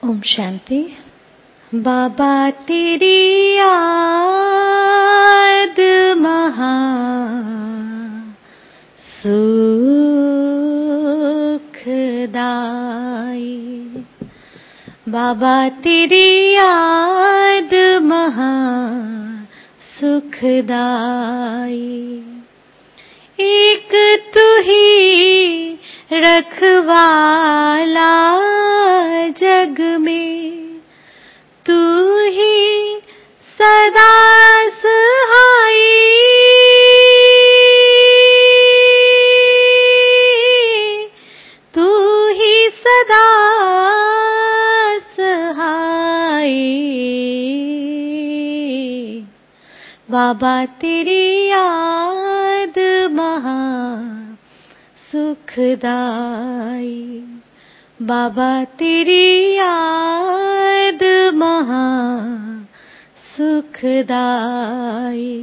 ओम शांति। बाबा तेरी याद महा सुखदाई। बाबा तेरी याद महा सुखदाई। एक तू ही रखवाला जग में, तू ही सदा सहाई। तू ही सदा सहाई। बाबा तेरी याद महा सुखदाई। बाबा तेरी याद महा सुखदाई।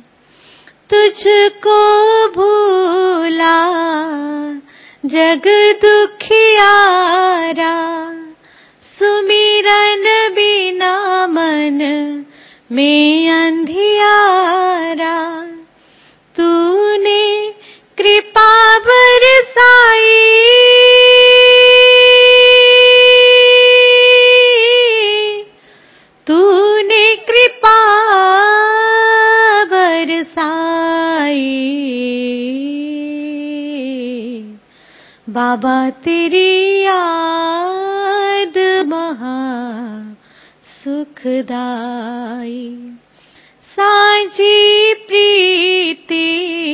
तुझको भूला जग दुखियारा, सुमिरन बिना मन में अंधियारा। तूने कृपा बरसाई, तूने कृपा बरसाई। बाबा तेरी याद महा सुखदाई। साझी प्रीति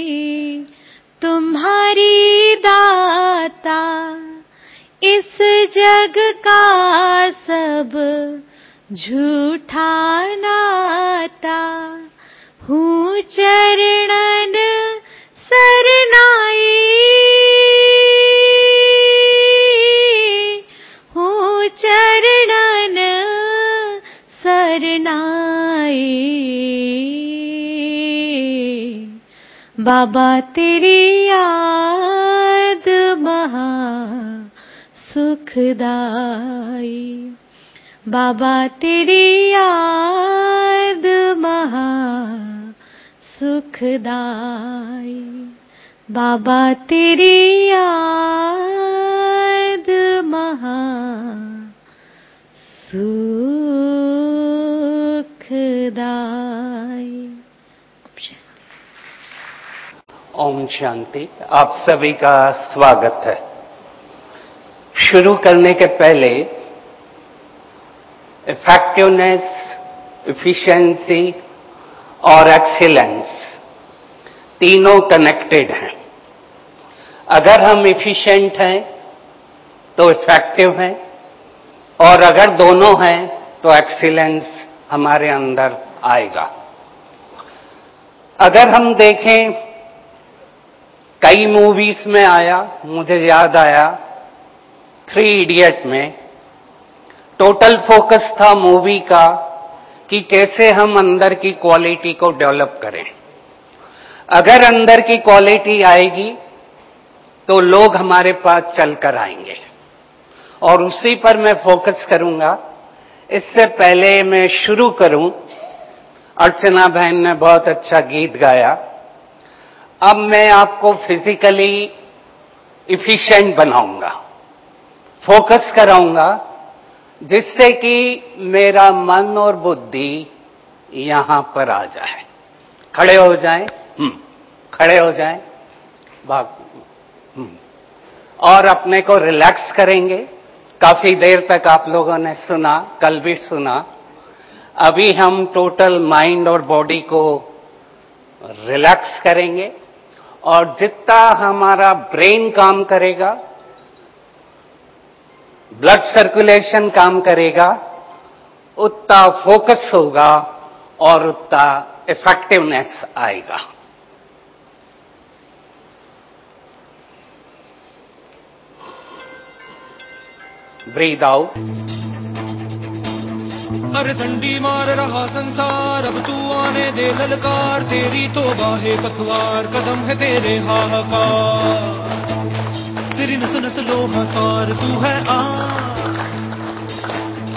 तुम्हारी दाता, इस जग का सब झूठा नाता। हूँ चरणन सरनाई, हूँ चरणन सरनाई। बाबा तेरी याद महा सुखदाई। बाबा तेरी याद महा सुखदाई। बाबा तेरी याद महा सुखदाई। ओम शांति। आप सभी का स्वागत है। शुरू करने के पहले इफेक्टिवनेस, एफिशिएंसी और एक्सीलेंस तीनों कनेक्टेड हैं। अगर हम एफिशिएंट हैं तो इफेक्टिव हैं, और अगर दोनों हैं तो एक्सीलेंस हमारे अंदर आएगा। अगर हम देखें, कई मूवीज में आया, मुझे याद आया 3 इडियट में टोटल फोकस था मूवी का कि कैसे हम अंदर की क्वालिटी को डेवलप करें। अगर अंदर की क्वालिटी आएगी तो लोग हमारे पास चलकर आएंगे, और उसी पर मैं फोकस करूंगा। इससे पहले मैं शुरू करूं, अर्चना बहन ने बहुत अच्छा गीत गाया। अब मैं आपको फिजिकली इफिशिएंट बनाऊंगा, फोकस कराऊंगा, जिससे कि मेरा मन और बुद्धि यहां पर आ जाए। खड़े हो जाएं, खड़े हो जाएं, और अपने को रिलैक्स करेंगे। काफी देर तक आप लोगों ने सुना, कल भी सुना। अभी हम टोटल माइंड और बॉडी को रिलैक्स करेंगे, और जितना हमारा ब्रेन काम करेगा, ब्लड सर्कुलेशन काम करेगा, उतना फोकस होगा और उतना इफेक्टिवनेस आएगा। Breathe out. अरे डंडी मार रहा संसार, अब तू आने दे ललकार। तेरी तौबा है पतवार, कदम है तेरे हाहाकार। तेरी नस नस लोहाकार, तू है आग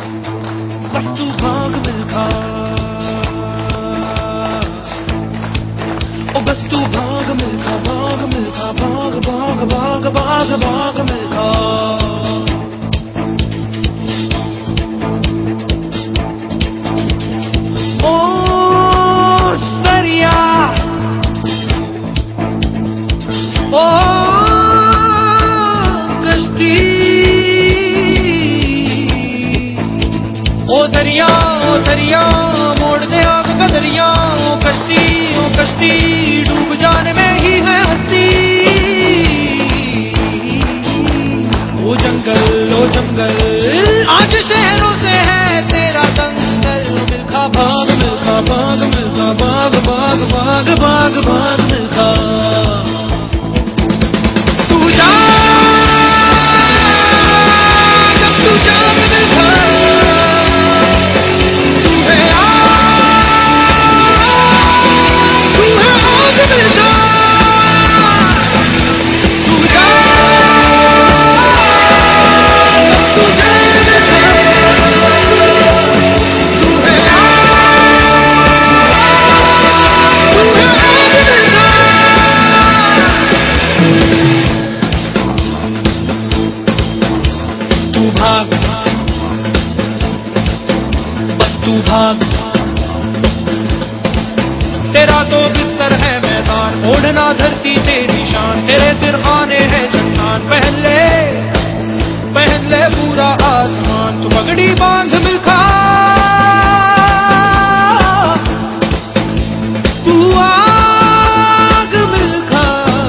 दरिया ओ दरिया मोड़ दे आग का दरिया, ओ कश्ती डूब जाने में ही है हस्ती। ओ जंगल आज शहरों से है तेरा दंगल, मिल्खा भाग मिल्खा भाग मिल्खा भाग भाग भाग भाग भाग मिल्खा। तू जा जब तू जाग मिल्खा, तू है आग मिल्खा। तू जा जब तू जाग मिल्खा, तू है आग मिल्खा। तू भाग बस तू भाग, तेरा तो बिस्तर है मैदान, ओढ़ना धरती तेरी शान, तेरे सिर आने हैं चट्टान, पहन ले पूरा आसमान। तू पगड़ी बांध मिल्खा, तू आग मिल्खा।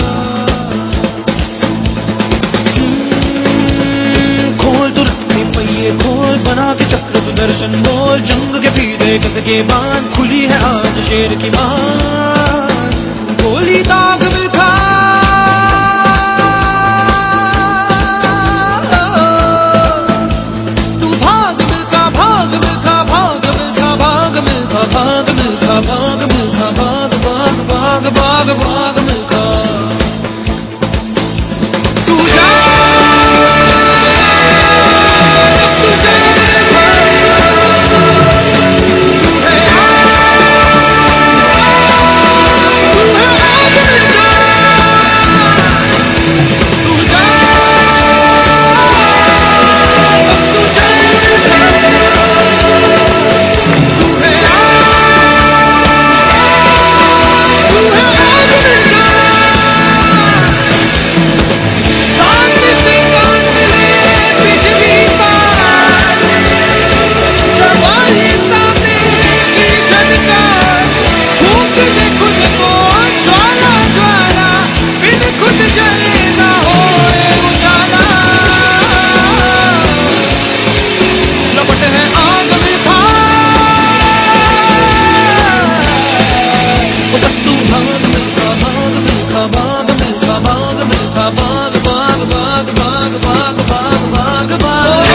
खोल दुर्ग पहिए खोल, बना के चक्र सुदर्शन बोल, जंग के पीछे कस के बांध, खुली है आज शेर की मान। गोली दाग मिल्खा, तू भाग मिल्खा भाग मिल्खा भाग मिल्खा भाग मिल्खा भाग मिल्खा भाग मिल्खा भाग भाग भाग भाग भाग मिल्खा। तू जा जब तू जाग मिल्खा, तू है आग मिल्खा। तू जा जब तू जाग मिल्खा, तू है आग मिल्खा। चांद से कान मिले बिजली तार, जवानी सा मेरी झनकार, फूंक दे खुद को ज्वाला ज्वाला, बिन खुद जले ना होए उजाला। लपट है आग मिल्खा, ओ बस तू भाग मिल्खा भाग मिल्खा भाग मिल्खा भाग मिल्खा भाग भाग भाग भाग भाग भाग भाग भाग।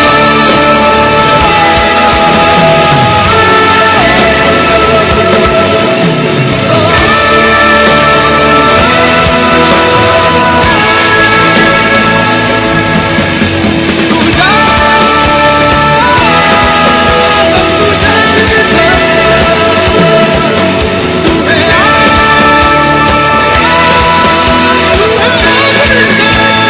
तू जा जब तू जाग मिल्खा, तू है आग मिल्खा।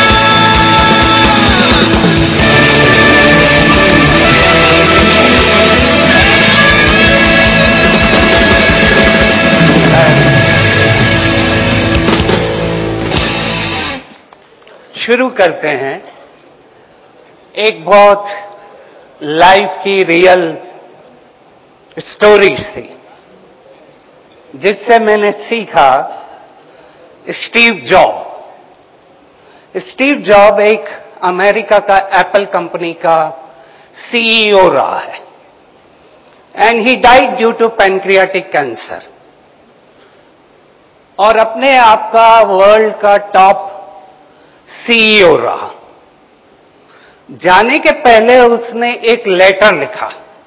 शुरू करते हैं एक बहुत लाइफ की रियल स्टोरी से, जिससे मैंने सीखा। स्टीव जॉब एक अमेरिका का एप्पल कंपनी का सीईओ रहा है, and he died due to pancreatic cancer, और अपने आप का वर्ल्ड का टॉप सीईओ रहा। जाने के पहले उसने एक लेटर लिखा।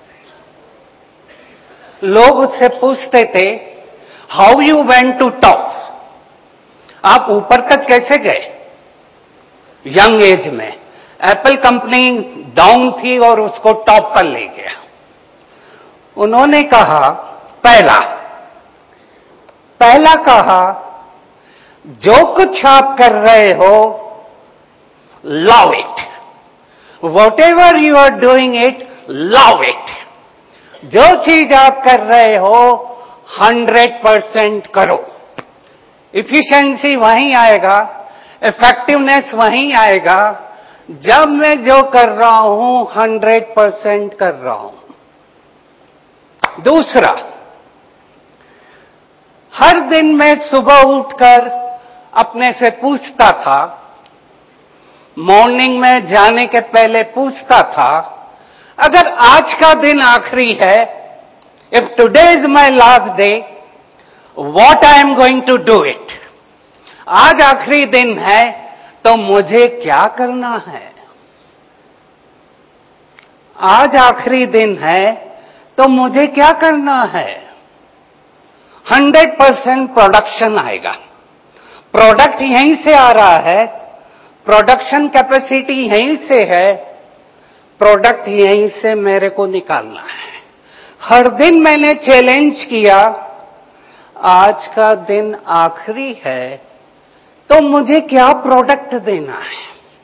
लोग उससे पूछते थे, how you went to top, आप ऊपर तक कैसे गए यंग एज में। एप्पल कंपनी डाउन थी और उसको टॉप पर ले गया। उन्होंने कहा, पहला कहा, जो कुछ आप कर रहे हो love it, whatever you are doing it, love it. जो चीज आप कर रहे हो 100% करो। इफिशिएंसी वहीं आएगा, इफेक्टिवनेस वहीं आएगा जब मैं जो कर रहा हूं 100% कर रहा हूं। दूसरा, हर दिन मैं सुबह उठकर अपने से पूछता था, मॉर्निंग में जाने के पहले पूछता था, अगर आज का दिन आखिरी है, if today is my last day, what I am going to do it. आज आखिरी दिन है तो मुझे क्या करना है। आज आखिरी दिन है तो मुझे क्या करना है। 100% प्रोडक्शन आएगा। प्रोडक्ट यहीं से आ रहा है, प्रोडक्शन कैपेसिटी यहीं से है, प्रोडक्ट यहीं से मेरे को निकालना है। हर दिन मैंने चैलेंज किया, आज का दिन आखिरी है तो मुझे क्या प्रोडक्ट देना है।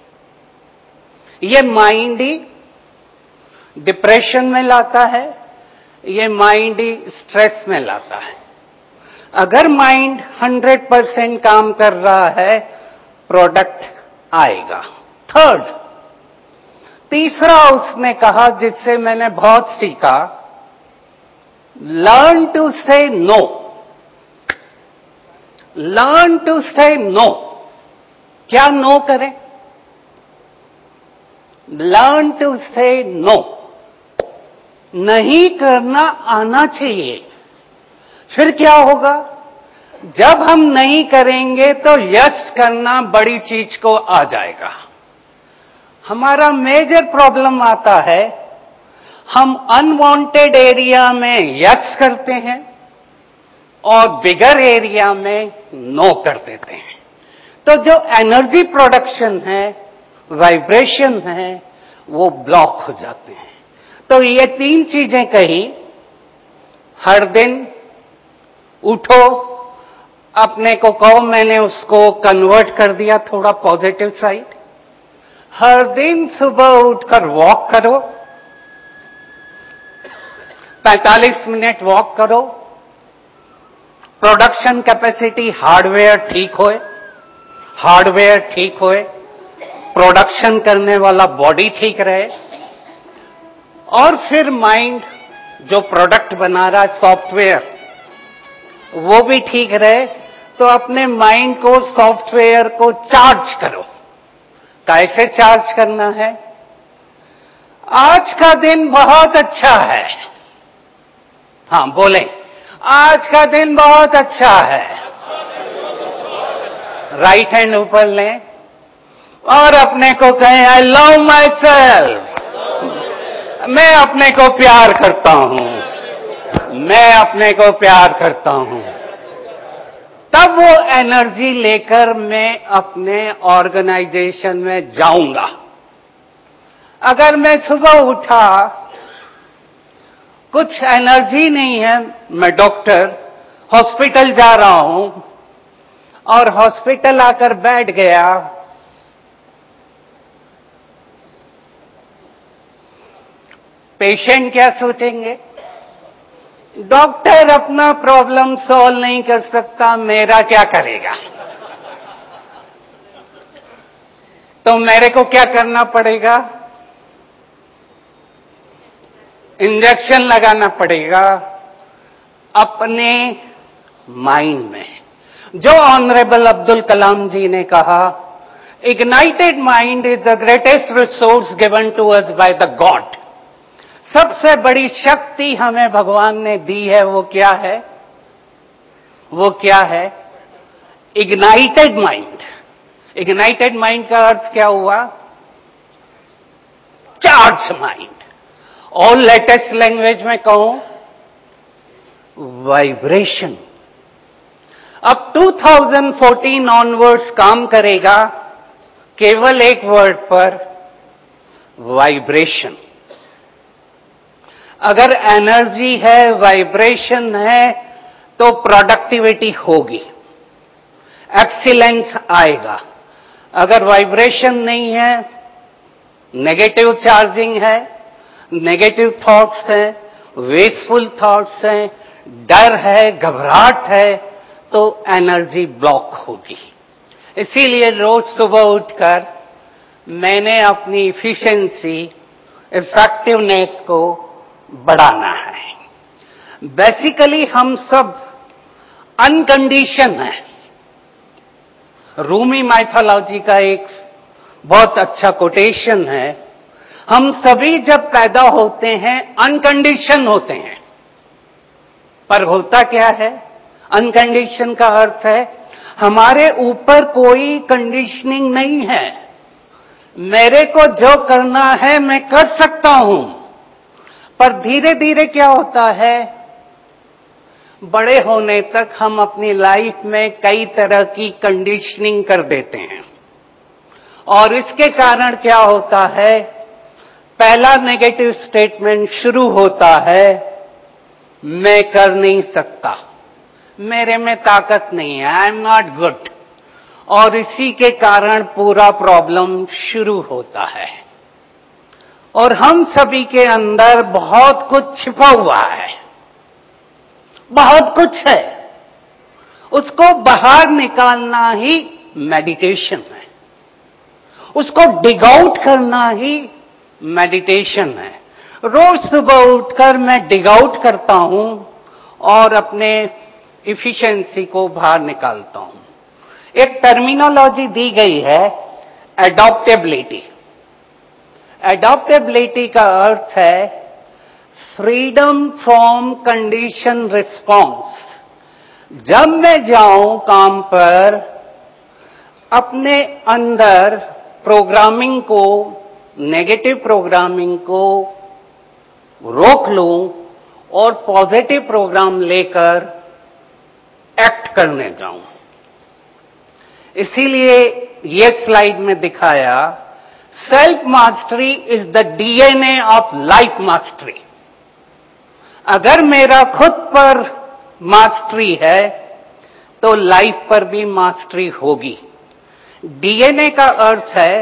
ये माइंड ही डिप्रेशन में लाता है, ये माइंड ही स्ट्रेस में लाता है। अगर माइंड 100% काम कर रहा है, प्रोडक्ट आएगा। थर्ड, तीसरा उसने कहा जिससे मैंने बहुत सीखा, learn to say no. Learn to say no. क्या नो करें? Learn to say no. नहीं करना आना चाहिए। फिर क्या होगा? जब हम नहीं करेंगे तो यस करना बड़ी चीज को आ जाएगा। हमारा मेजर प्रॉब्लम आता है, हम अनवांटेड एरिया में यस करते हैं और बिगर एरिया में नो कर देते हैं। तो जो एनर्जी प्रोडक्शन है, वाइब्रेशन है, वो ब्लॉक हो जाते हैं। तो ये 3 चीजें कही, हर दिन उठो, अपने को कहो, मैंने उसको कन्वर्ट कर दिया थोड़ा पॉजिटिव साइड। हर दिन सुबह उठकर वॉक करो, 45 मिनट वॉक करो। प्रोडक्शन कैपेसिटी हार्डवेयर ठीक होए, हार्डवेयर ठीक होए, प्रोडक्शन करने वाला बॉडी ठीक रहे, और फिर माइंड जो प्रोडक्ट बना रहा है सॉफ्टवेयर, वो भी ठीक रहे। तो अपने माइंड को, सॉफ्टवेयर को चार्ज करो। कैसे चार्ज करना है? आज का दिन बहुत अच्छा है। हां बोले, आज का दिन बहुत अच्छा है। राइट हैंड ऊपर लें और अपने को कहें, आई लव माई सेल्फ। मैं अपने को प्यार करता हूं, मैं अपने को प्यार करता हूं। तब वो एनर्जी लेकर मैं अपने ऑर्गेनाइजेशन में जाऊंगा। अगर मैं सुबह उठा, कुछ एनर्जी नहीं है, मैं डॉक्टर हॉस्पिटल जा रहा हूं और हॉस्पिटल आकर बैठ गया, पेशेंट क्या सोचेंगे? डॉक्टर अपना प्रॉब्लम सॉल्व नहीं कर सकता, मेरा क्या करेगा? तो मेरे को क्या करना पड़ेगा? इंजेक्शन लगाना पड़ेगा अपने माइंड में। जो ऑनरेबल अब्दुल कलाम जी ने कहा, ignited mind is the greatest resource given to us by the god. सबसे बड़ी शक्ति हमें भगवान ने दी है, वो क्या है? वो क्या है? Ignited mind. इग्नाइटेड माइंड का अर्थ क्या हुआ? Charge mind. और लेटेस्ट लैंग्वेज में कहूं, वाइब्रेशन। अब 2014 ऑनवर्ड्स काम करेगा केवल एक वर्ड पर, वाइब्रेशन। अगर एनर्जी है, वाइब्रेशन है, तो प्रोडक्टिविटी होगी, एक्सीलेंस आएगा। अगर वाइब्रेशन नहीं है, नेगेटिव चार्जिंग है, नेगेटिव थॉट्स हैं, वेस्टफुल थॉट्स हैं, डर है, घबराहट है, तो एनर्जी ब्लॉक होगी। इसीलिए रोज सुबह उठकर मैंने अपनी इफिशिएंसी, इफेक्टिवनेस को बढ़ाना है। बेसिकली हम सब अनकंडीशन है। रूमी माइथोलॉजी का एक बहुत अच्छा कोटेशन है, हम सभी जब पैदा होते हैं अनकंडीशन होते हैं। पर होता क्या है? अनकंडीशन का अर्थ है हमारे ऊपर कोई कंडीशनिंग नहीं है, मेरे को जो करना है मैं कर सकता हूं। पर धीरे धीरे क्या होता है, बड़े होने तक हम अपनी लाइफ में कई तरह की कंडीशनिंग कर देते हैं और इसके कारण क्या होता है, पहला नेगेटिव स्टेटमेंट शुरू होता है, मैं कर नहीं सकता, मेरे में ताकत नहीं है, आई एम नॉट गुड। और इसी के कारण पूरा प्रॉब्लम शुरू होता है। और हम सभी के अंदर बहुत कुछ छिपा हुआ है, बहुत कुछ है, उसको बाहर निकालना ही मेडिटेशन है, उसको डिग आउट करना ही मेडिटेशन है। रोज सुबह उठकर मैं डिग आउट करता हूं और अपने इफिशिएंसी को बाहर निकालता हूं। एक टर्मिनोलॉजी दी गई है एडॉप्टेबिलिटी। एडॉप्टेबिलिटी का अर्थ है फ्रीडम फ्रॉम कंडीशन रिस्पॉन्स। जब मैं जाऊं काम पर, अपने अंदर प्रोग्रामिंग को, नेगेटिव प्रोग्रामिंग को रोक लूं और पॉजिटिव प्रोग्राम लेकर एक्ट करने जाऊं। इसीलिए ये स्लाइड में दिखाया, self mastery is the DNA of life mastery. अगर मेरा खुद पर मास्टरी है तो लाइफ पर भी मास्टरी होगी। डीएनए का अर्थ है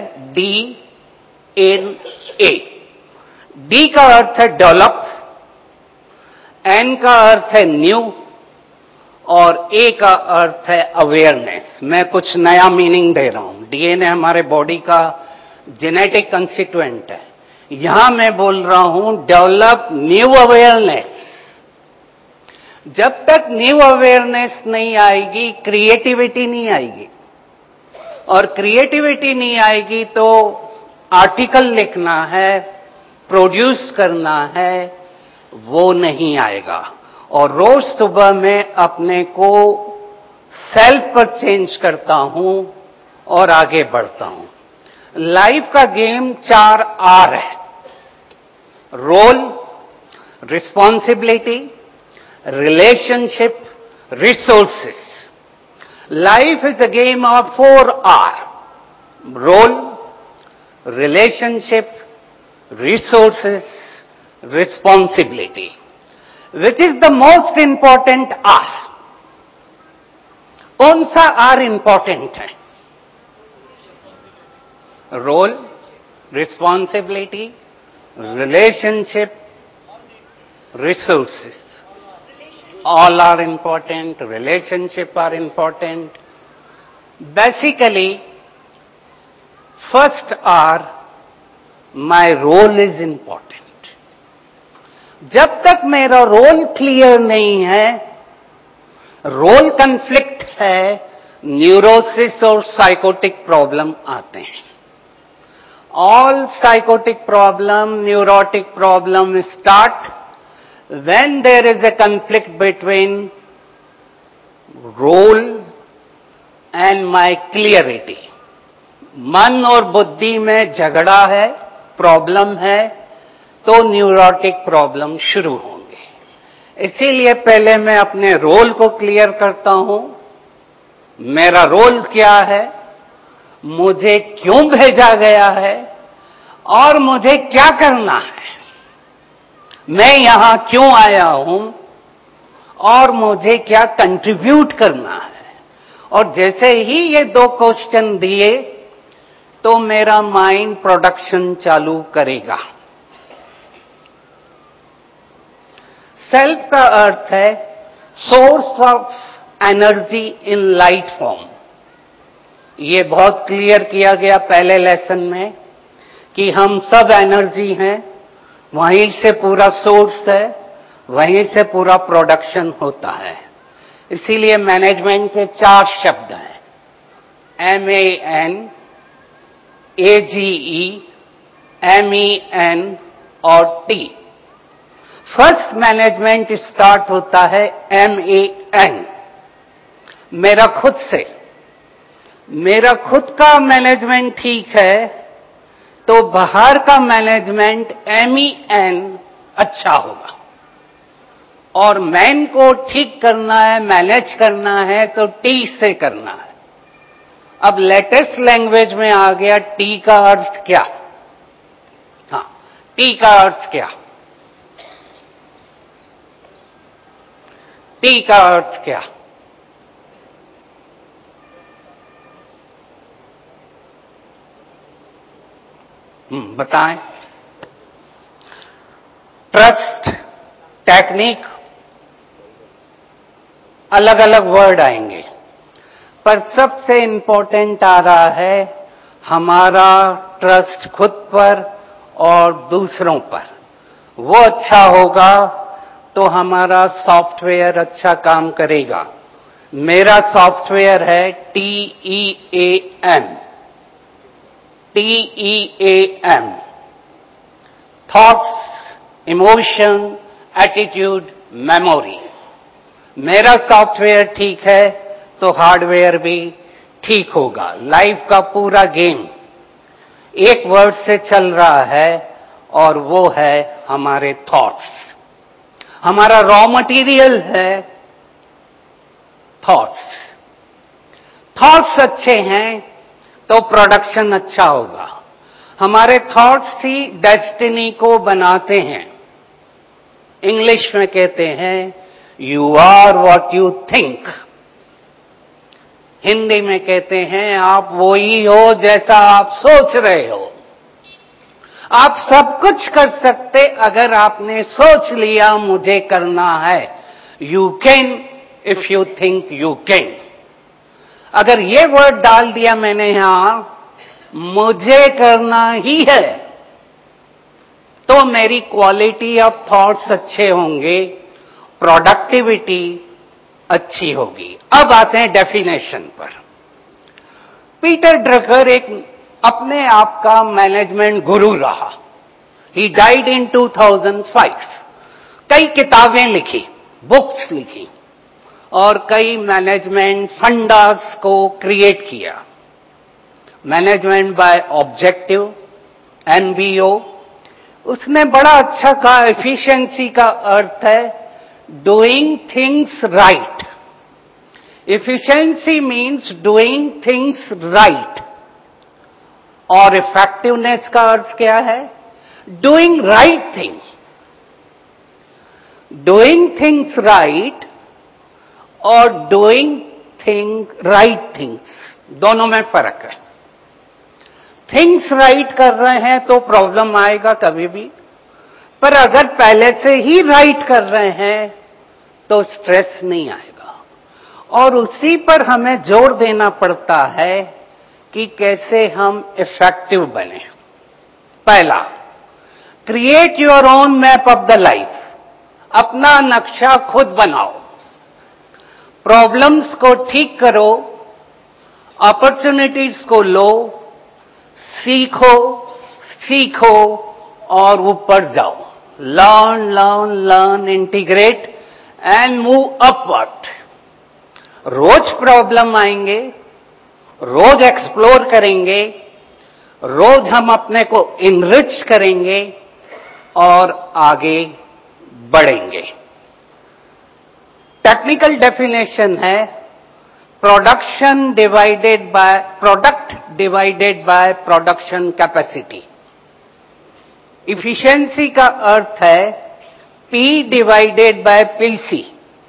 DNA। डी का अर्थ है डेवलप, एन का अर्थ है न्यू और ए का अर्थ है अवेयरनेस। मैं कुछ नया मीनिंग दे रहा हूं। डीएनए हमारे बॉडी का जेनेटिक कंस्टिट्यूएंट है, यहां मैं बोल रहा हूं डेवलप न्यू अवेयरनेस। जब तक न्यू अवेयरनेस नहीं आएगी, क्रिएटिविटी नहीं आएगी, और क्रिएटिविटी नहीं आएगी तो आर्टिकल लिखना है, प्रोड्यूस करना है, वो नहीं आएगा। और रोज सुबह मैं अपने को सेल्फ पर चेंज करता हूं और आगे बढ़ता हूं। लाइफ का गेम 4 आर है, role, responsibility, relationship, resources. Life is the game of 4 R, role, relationship, resources, responsibility. Which is the most important R? कौन सा R इंपॉर्टेंट है? Role, responsibility, relationship, resources. All are important, relationship are important. Basically, first R, my role is important. जब तक मेरा role clear नहीं है, role conflict है, neurosis और साइकोटिक प्रॉब्लम आते हैं। All psychotic problem, neurotic problem start when there is a conflict between role and my clarity. मन और बुद्धि में झगड़ा है, प्रॉब्लम है, तो न्यूरोटिक प्रॉब्लम शुरू होंगे। इसीलिए पहले मैं अपने रोल को क्लियर करता हूं। मेरा रोल क्या है, मुझे क्यों भेजा गया है और मुझे क्या करना है, मैं यहां क्यों आया हूं और मुझे क्या कंट्रीब्यूट करना है। और जैसे ही ये 2 क्वेश्चन दिए तो मेरा माइंड प्रोडक्शन चालू करेगा। सेल्फ का अर्थ है source of energy in light form. ये बहुत क्लियर किया गया पहले लेसन में कि हम सब एनर्जी हैं, वहीं से पूरा सोर्स है। वहीं से पूरा प्रोडक्शन होता है। इसीलिए मैनेजमेंट के 4 शब्द हैं, MAN, AGE, MEN और T। फर्स्ट मैनेजमेंट स्टार्ट होता है MAN, मेरा खुद से। मेरा खुद का मैनेजमेंट ठीक है तो बाहर का मैनेजमेंट MEN अच्छा होगा। और मैन को ठीक करना है, मैनेज करना है तो T से करना है। अब लेटेस्ट लैंग्वेज में आ गया टी का अर्थ क्या? हाँ, टी का अर्थ क्या? टी का अर्थ क्या? बताएं। ट्रस्ट, टेक्निक, अलग अलग वर्ड आएंगे, पर सबसे इंपॉर्टेंट आ रहा है हमारा ट्रस्ट खुद पर और दूसरों पर। वो अच्छा होगा तो हमारा सॉफ्टवेयर अच्छा काम करेगा। मेरा सॉफ्टवेयर है TEAM, TEAM, thoughts, emotion, attitude, memory. मेरा सॉफ्टवेयर ठीक है तो हार्डवेयर भी ठीक होगा। लाइफ का पूरा गेम एक वर्ड से चल रहा है और वो है हमारे थॉट्स। हमारा रॉ मटेरियल है थॉट्स। थॉट्स अच्छे हैं तो प्रोडक्शन अच्छा होगा। हमारे थॉट्स ही डेस्टिनी को बनाते हैं। इंग्लिश में कहते हैं you are what you think. Hindi में कहते हैं आप वही हो जैसा आप सोच रहे हो। आप सब कुछ कर सकते अगर आपने सोच लिया मुझे करना है। You can if you think you can. अगर ये वर्ड डाल दिया मैंने यहां, मुझे करना ही है, तो मेरी क्वालिटी ऑफ थॉट्स अच्छे होंगे, प्रोडक्टिविटी अच्छी होगी। अब आते हैं डेफिनेशन पर। पीटर ड्रकर एक अपने आप का मैनेजमेंट गुरु रहा। He died in 2005। कई किताबें लिखी, बुक्स लिखी और कई मैनेजमेंट फंडास को क्रिएट किया। Management by objective, MBO। उसने बड़ा अच्छा कहा, एफिशिएंसी का अर्थ है doing things right. Efficiency means doing things right. और इफेक्टिवनेस का अर्थ क्या है? Doing right things. Doing things right और डूइंग राइट थिंग्स, दोनों में फर्क है। थिंग्स राइट कर रहे हैं तो प्रॉब्लम आएगा कभी भी, पर अगर पहले से ही राइट कर रहे हैं तो स्ट्रेस नहीं आएगा। और उसी पर हमें जोर देना पड़ता है कि कैसे हम इफेक्टिव बने। पहला, create your own map of the life. अपना नक्शा खुद बनाओ, प्रॉब्लम्स को ठीक करो, अपॉर्चुनिटीज को लो, सीखो सीखो और ऊपर जाओ। Learn learn learn, integrate and move upward. रोज प्रॉब्लम आएंगे, रोज एक्सप्लोर करेंगे, रोज हम अपने को इनरिच करेंगे और आगे बढ़ेंगे। टेक्निकल डेफिनेशन है product divided by production capacity. Efficiency का अर्थ है P divided by PC,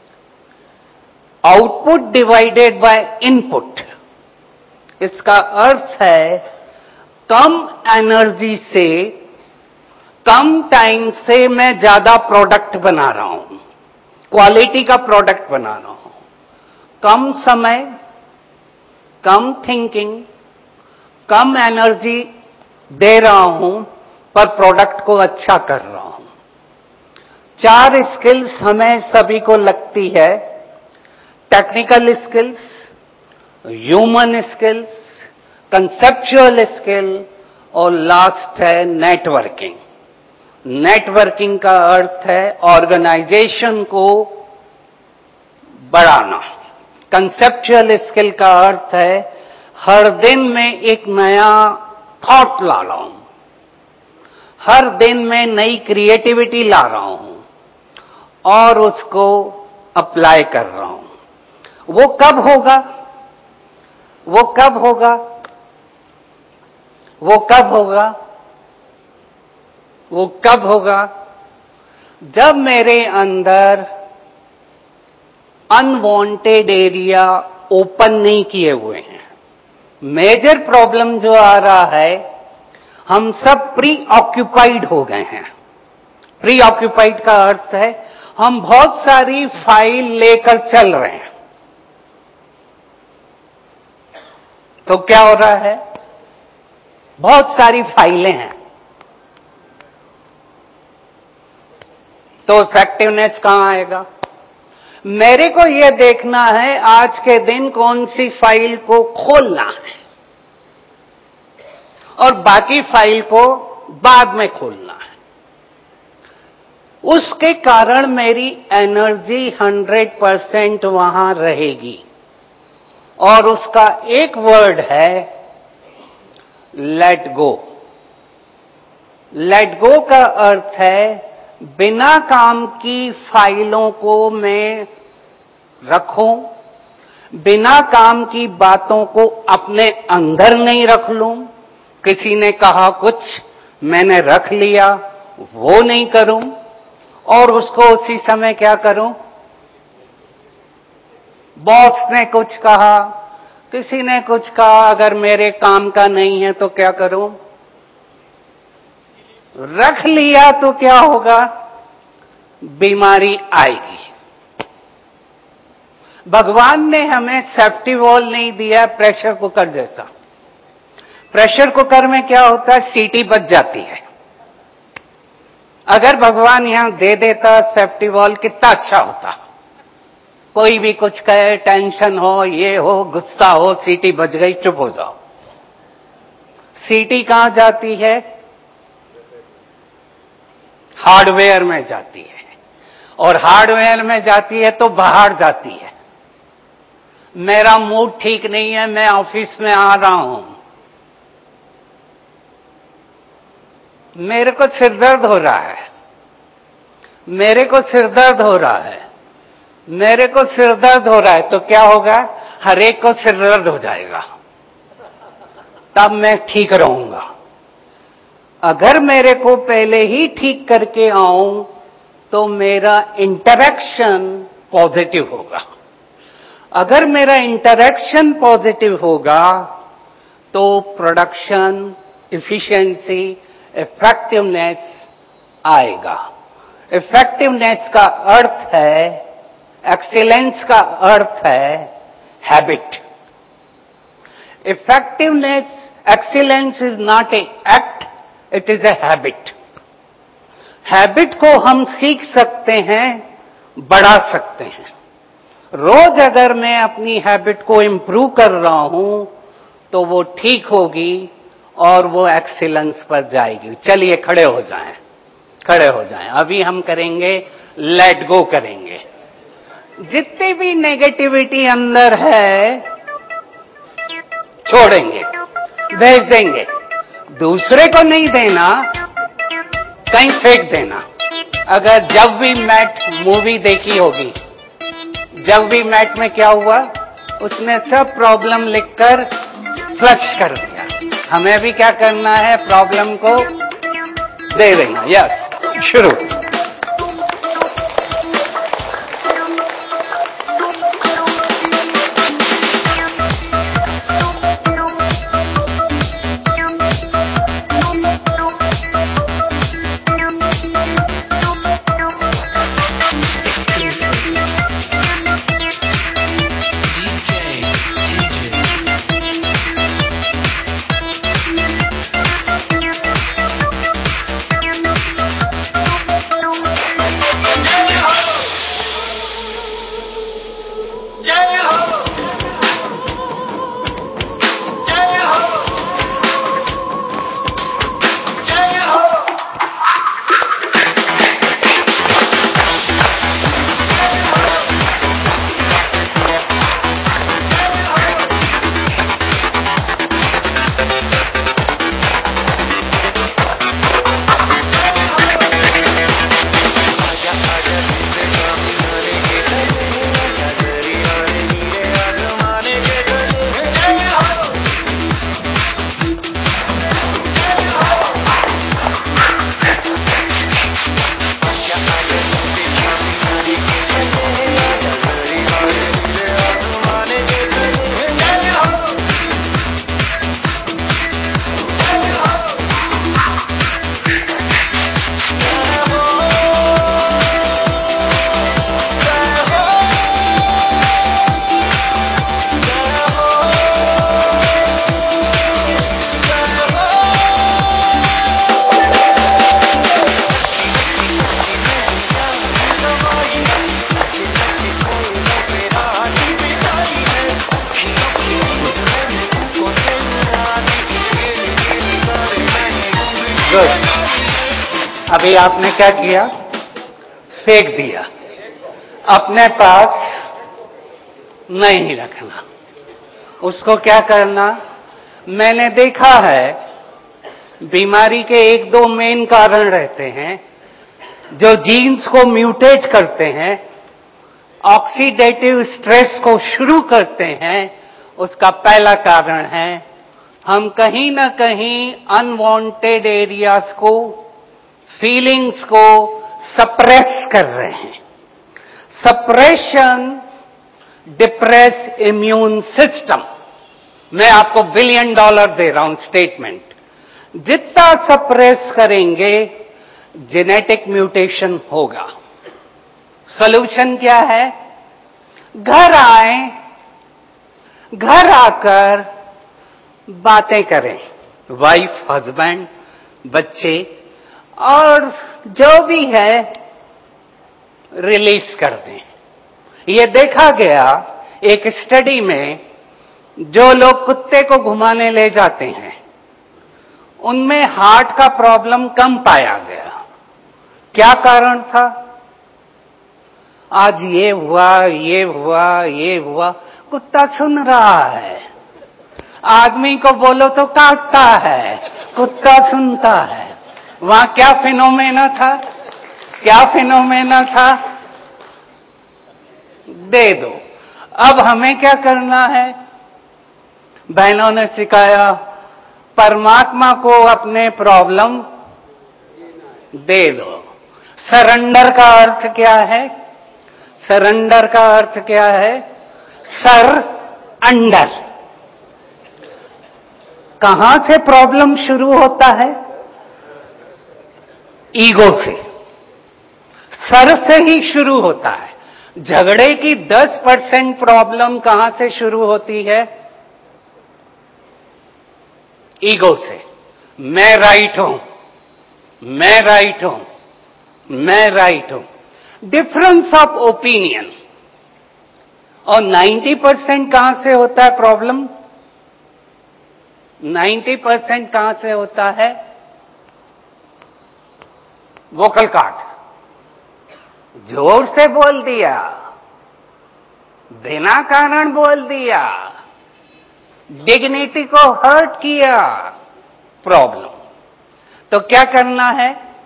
output divided by input. इसका अर्थ है कम एनर्जी से कम टाइम से मैं ज्यादा प्रोडक्ट बना रहा हूं, क्वालिटी का प्रोडक्ट बना रहा हूं। कम समय, कम थिंकिंग, कम एनर्जी दे रहा हूं पर प्रोडक्ट को अच्छा कर रहा हूं। 4 स्किल्स हमें सभी को लगती है। Technical skills, human skills, conceptual skill और लास्ट है नेटवर्किंग। नेटवर्किंग का अर्थ है ऑर्गेनाइजेशन को बढ़ाना। कंसेप्चुअल स्किल का अर्थ है हर दिन में एक नया थॉट ला रहा हूं, हर दिन में नई क्रिएटिविटी ला रहा हूं और उसको अप्लाई कर रहा हूं। वो कब होगा? वो कब होगा? वो कब होगा? वो कब होगा? जब मेरे अंदर अनवांटेड एरिया ओपन नहीं किए हुए हैं। मेजर प्रॉब्लम जो आ रहा है, हम सब प्री ऑक्यूपाइड हो गए हैं। प्री ऑक्यूपाइड का अर्थ है हम बहुत सारी फाइल लेकर चल रहे हैं। तो क्या हो रहा है? बहुत सारी फाइलें हैं, तो इफेक्टिवनेस कहां आएगा? मेरे को यह देखना है आज के दिन कौन सी फाइल को खोलना है और बाकी फाइल को बाद में खोलना है। उसके कारण मेरी एनर्जी 100% वहां रहेगी और उसका एक वर्ड है लेट गो। लेट गो का अर्थ है बिना काम की फाइलों को मैं रखूं, बिना काम की बातों को अपने अंदर नहीं रख लूं। किसी ने कहा कुछ, मैंने रख लिया, वो नहीं करूं और उसको उसी समय क्या करूं? बॉस ने कुछ कहा, किसी ने कुछ कहा, अगर मेरे काम का नहीं है तो क्या करूं? रख लिया तो क्या होगा? बीमारी आएगी। भगवान ने हमें सेफ्टी वॉल नहीं दिया प्रेशर कुकर जैसा। प्रेशर कुकर में क्या होता है? सीटी बच जाती है। अगर भगवान यहां दे देता सेफ्टी वॉल, कितना अच्छा होता। कोई भी कुछ कहे, टेंशन हो, ये हो, गुस्सा हो, सीटी बच गई, चुप हो जाओ। सीटी कहां जाती है? हार्डवेयर में जाती है, और हार्डवेयर में जाती है तो बाहर जाती है। मेरा मूड ठीक नहीं है, मैं ऑफिस में आ रहा हूं, मेरे को सिरदर्द हो रहा है, मेरे को सिरदर्द हो रहा है, मेरे को सिरदर्द हो रहा है, तो क्या होगा? हर एक को सिरदर्द हो जाएगा, तब मैं ठीक रहूंगा। अगर मेरे को पहले ही ठीक करके आऊं तो मेरा इंटरैक्शन पॉजिटिव होगा। अगर मेरा इंटरैक्शन पॉजिटिव होगा तो प्रोडक्शन, इफिशिएंसी, इफेक्टिवनेस आएगा। इफेक्टिवनेस का अर्थ है, एक्सीलेंस का अर्थ है habit. Effectiveness, excellence is not a act, it is a habit. Habit को हम सीख सकते हैं, बढ़ा सकते हैं। रोज अगर मैं अपनी हैबिट को इंप्रूव कर रहा हूं तो वो ठीक होगी और वो एक्सीलेंस पर जाएगी। चलिए खड़े हो जाएं, खड़े हो जाएं। अभी हम करेंगे, लेट गो करेंगे। जितनी भी नेगेटिविटी अंदर है छोड़ेंगे, भेज देंगे। दूसरे को नहीं देना, कहीं फेंक देना। अगर जब भी मैट मूवी देखी होगी, जब भी मैट में क्या हुआ, उसने सब प्रॉब्लम लिखकर फ्लश कर दिया। हमें भी क्या करना है? प्रॉब्लम को दे देना। यस, शुरू। गुड। अभी आपने क्या किया? फेंक दिया, अपने पास नहीं रखना। उसको क्या करना? मैंने देखा है बीमारी के एक दो मेन कारण रहते हैं जो जीन्स को म्यूटेट करते हैं, ऑक्सीडेटिव स्ट्रेस को शुरू करते हैं। उसका पहला कारण है हम कहीं ना कहीं अनवांटेड एरियाज को, फीलिंग्स को सप्रेस कर रहे हैं। Suppression depress immune system. मैं आपको $1 बिलियन दे रहा हूं स्टेटमेंट। जितना सप्रेस करेंगे जेनेटिक म्यूटेशन होगा। सॉल्यूशन क्या है? घर आए, घर आकर बातें करें, वाइफ, हस्बैंड, बच्चे और जो भी है रिलीज कर दें। यह देखा गया एक स्टडी में, जो लोग कुत्ते को घुमाने ले जाते हैं उनमें हार्ट का प्रॉब्लम कम पाया गया। क्या कारण था? आज ये हुआ, ये हुआ, ये हुआ, कुत्ता सुन रहा है। आदमी को बोलो तो काटता है, कुत्ता सुनता है। वहां क्या फिनोमेना था? क्या फिनोमेना था? दे दो। अब हमें क्या करना है? बहनों ने सिखाया, परमात्मा को अपने प्रॉब्लम दे दो। सरेंडर का अर्थ क्या है? सरेंडर का अर्थ क्या है? Sir under. कहां से प्रॉब्लम शुरू होता है? ईगो से, सर से ही शुरू होता है। झगड़े की 10% प्रॉब्लम कहां से शुरू होती है? ईगो से। मैं राइट हूं, मैं राइट हूं, मैं राइट हूं। Difference of opinion. और 90% कहां से होता है प्रॉब्लम? 90% कहां से होता है? Vocal cord. जोर से बोल दिया, बिना कारण बोल दिया, डिग्निटी को हर्ट किया, प्रॉब्लम। तो क्या करना है?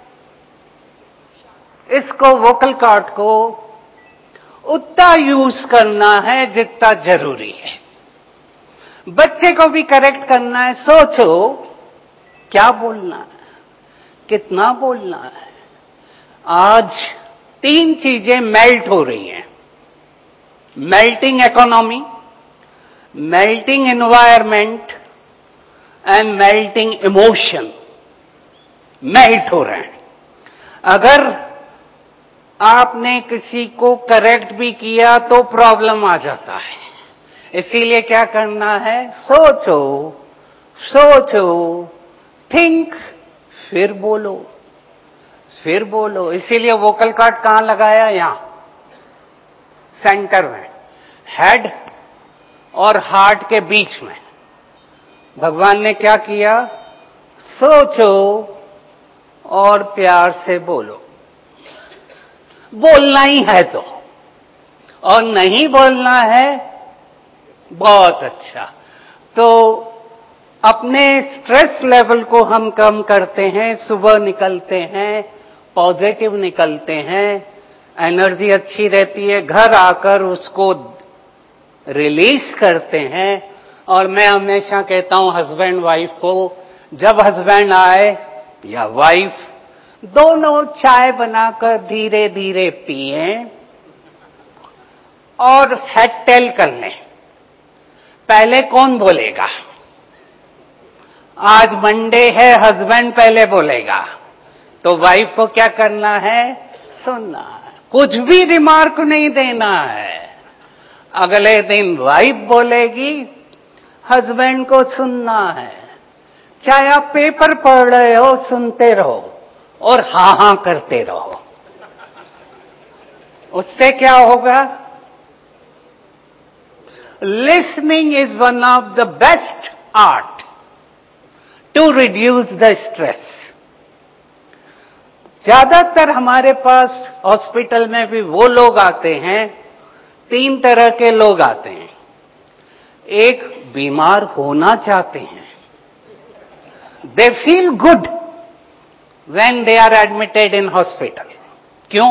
इसको, वोकल कॉर्ड को उतना यूज करना है जितना जरूरी है। बच्चे को भी करेक्ट करना है। सोचो क्या बोलना है, कितना बोलना है। आज 3 चीजें मेल्ट हो रही हैं। Melting economy, melting environment and melting emotion melt हो रहे हैं। अगर आपने किसी को करेक्ट भी किया तो प्रॉब्लम आ जाता है। इसीलिए क्या करना है? सोचो, सोचो, थिंक, फिर बोलो, फिर बोलो। इसीलिए वोकल कॉर्ड कहां लगाया? यहां सेंटर में, हेड और हार्ट के बीच में। भगवान ने क्या किया? सोचो और प्यार से बोलो। बोलना ही है तो, और नहीं बोलना है, बहुत अच्छा। तो अपने स्ट्रेस लेवल को हम कम करते हैं। सुबह निकलते हैं, पॉजिटिव निकलते हैं, एनर्जी अच्छी रहती है। घर आकर उसको रिलीज करते हैं। और मैं हमेशा कहता हूं हस्बैंड वाइफ को, जब हस्बैंड आए या वाइफ, दोनों चाय बनाकर धीरे धीरे पिएं और हेड टेल कर लें। पहले कौन बोलेगा? आज मंडे है, हस्बैंड पहले बोलेगा, तो वाइफ को क्या करना है? सुनना है। कुछ भी रिमार्क नहीं देना है। अगले दिन वाइफ बोलेगी, हस्बैंड को सुनना है। चाहे आप पेपर पढ़ रहे हो, सुनते रहो और हां हां करते रहो। उससे क्या होगा? Listening is one of the best art to reduce the stress. ज्यादातर हमारे पास हॉस्पिटल में भी वो लोग आते हैं, 3 तरह के लोग आते हैं। एक, बीमार होना चाहते हैं, they feel good when they are admitted in hospital. क्यों?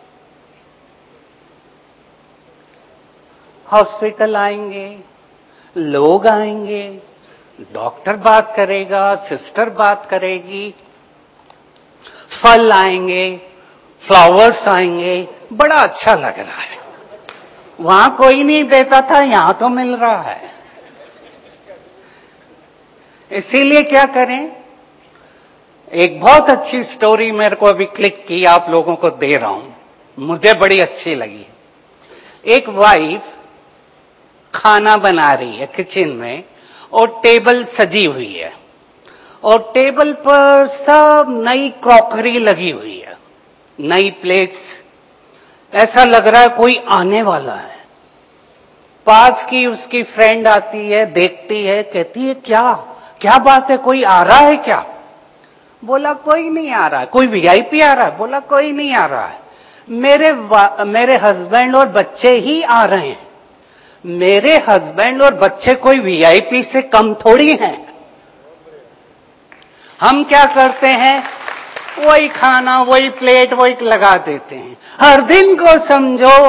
हॉस्पिटल आएंगे, लोग आएंगे, डॉक्टर बात करेगा, सिस्टर बात करेगी, फल आएंगे, फ्लावर्स आएंगे, बड़ा अच्छा लग रहा है। वहां कोई नहीं देता था, यहां तो मिल रहा है। इसीलिए क्या करें, एक बहुत अच्छी स्टोरी मेरे को अभी क्लिक की, आप लोगों को दे रहा हूं, मुझे बड़ी अच्छी लगी। एक वाइफ खाना बना रही है किचन में और टेबल सजी हुई है और टेबल पर सब नई क्रॉकरी लगी हुई है, नई प्लेट्स। ऐसा लग रहा है कोई आने वाला है। पास की उसकी फ्रेंड आती है, देखती है, कहती है क्या क्या बात है, कोई आ रहा है क्या? बोला कोई नहीं आ रहा है। कोई वीआईपी आ रहा है? बोला कोई नहीं आ रहा है। मेरे हस्बैंड और बच्चे ही आ रहे हैं। मेरे हस्बैंड और बच्चे कोई वीआईपी से कम थोड़ी हैं। हम क्या करते हैं, वही खाना, वही प्लेट, वही लगा देते हैं। हर दिन को समझो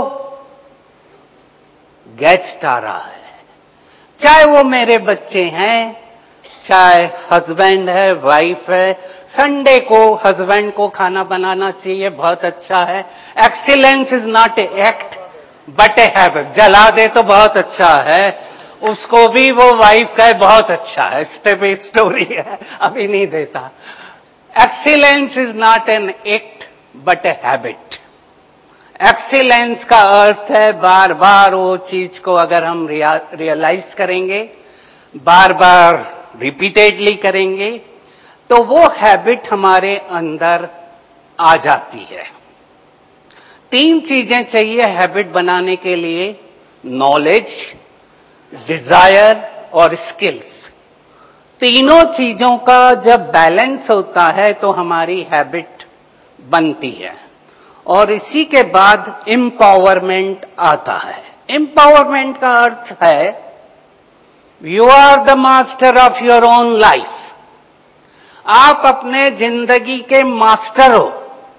गेस्ट आ रहा है, चाहे वो मेरे बच्चे हैं, चाहे हस्बैंड है, वाइफ है। संडे को हस्बैंड को खाना बनाना चाहिए, बहुत अच्छा है। Excellence is not a act but a habit. जला दे तो बहुत अच्छा है, उसको भी वो वाइफ का बहुत अच्छा है। इस पे भी स्टोरी है, अभी नहीं देता। Excellence is not an act but a habit. Excellence का अर्थ है बार बार वो चीज को अगर हम रियलाइज करेंगे, बार बार रिपीटेडली करेंगे, तो वो हैबिट हमारे अंदर आ जाती है। 3 चीजें चाहिए हैबिट बनाने के लिए, नॉलेज, डिजायर और स्किल्स। तीनों चीजों का जब बैलेंस होता है तो हमारी हैबिट बनती है। और इसी के बाद एम्पावरमेंट आता है। एम्पावरमेंट का अर्थ है you are the master of your own life. आप अपने जिंदगी के मास्टर हो।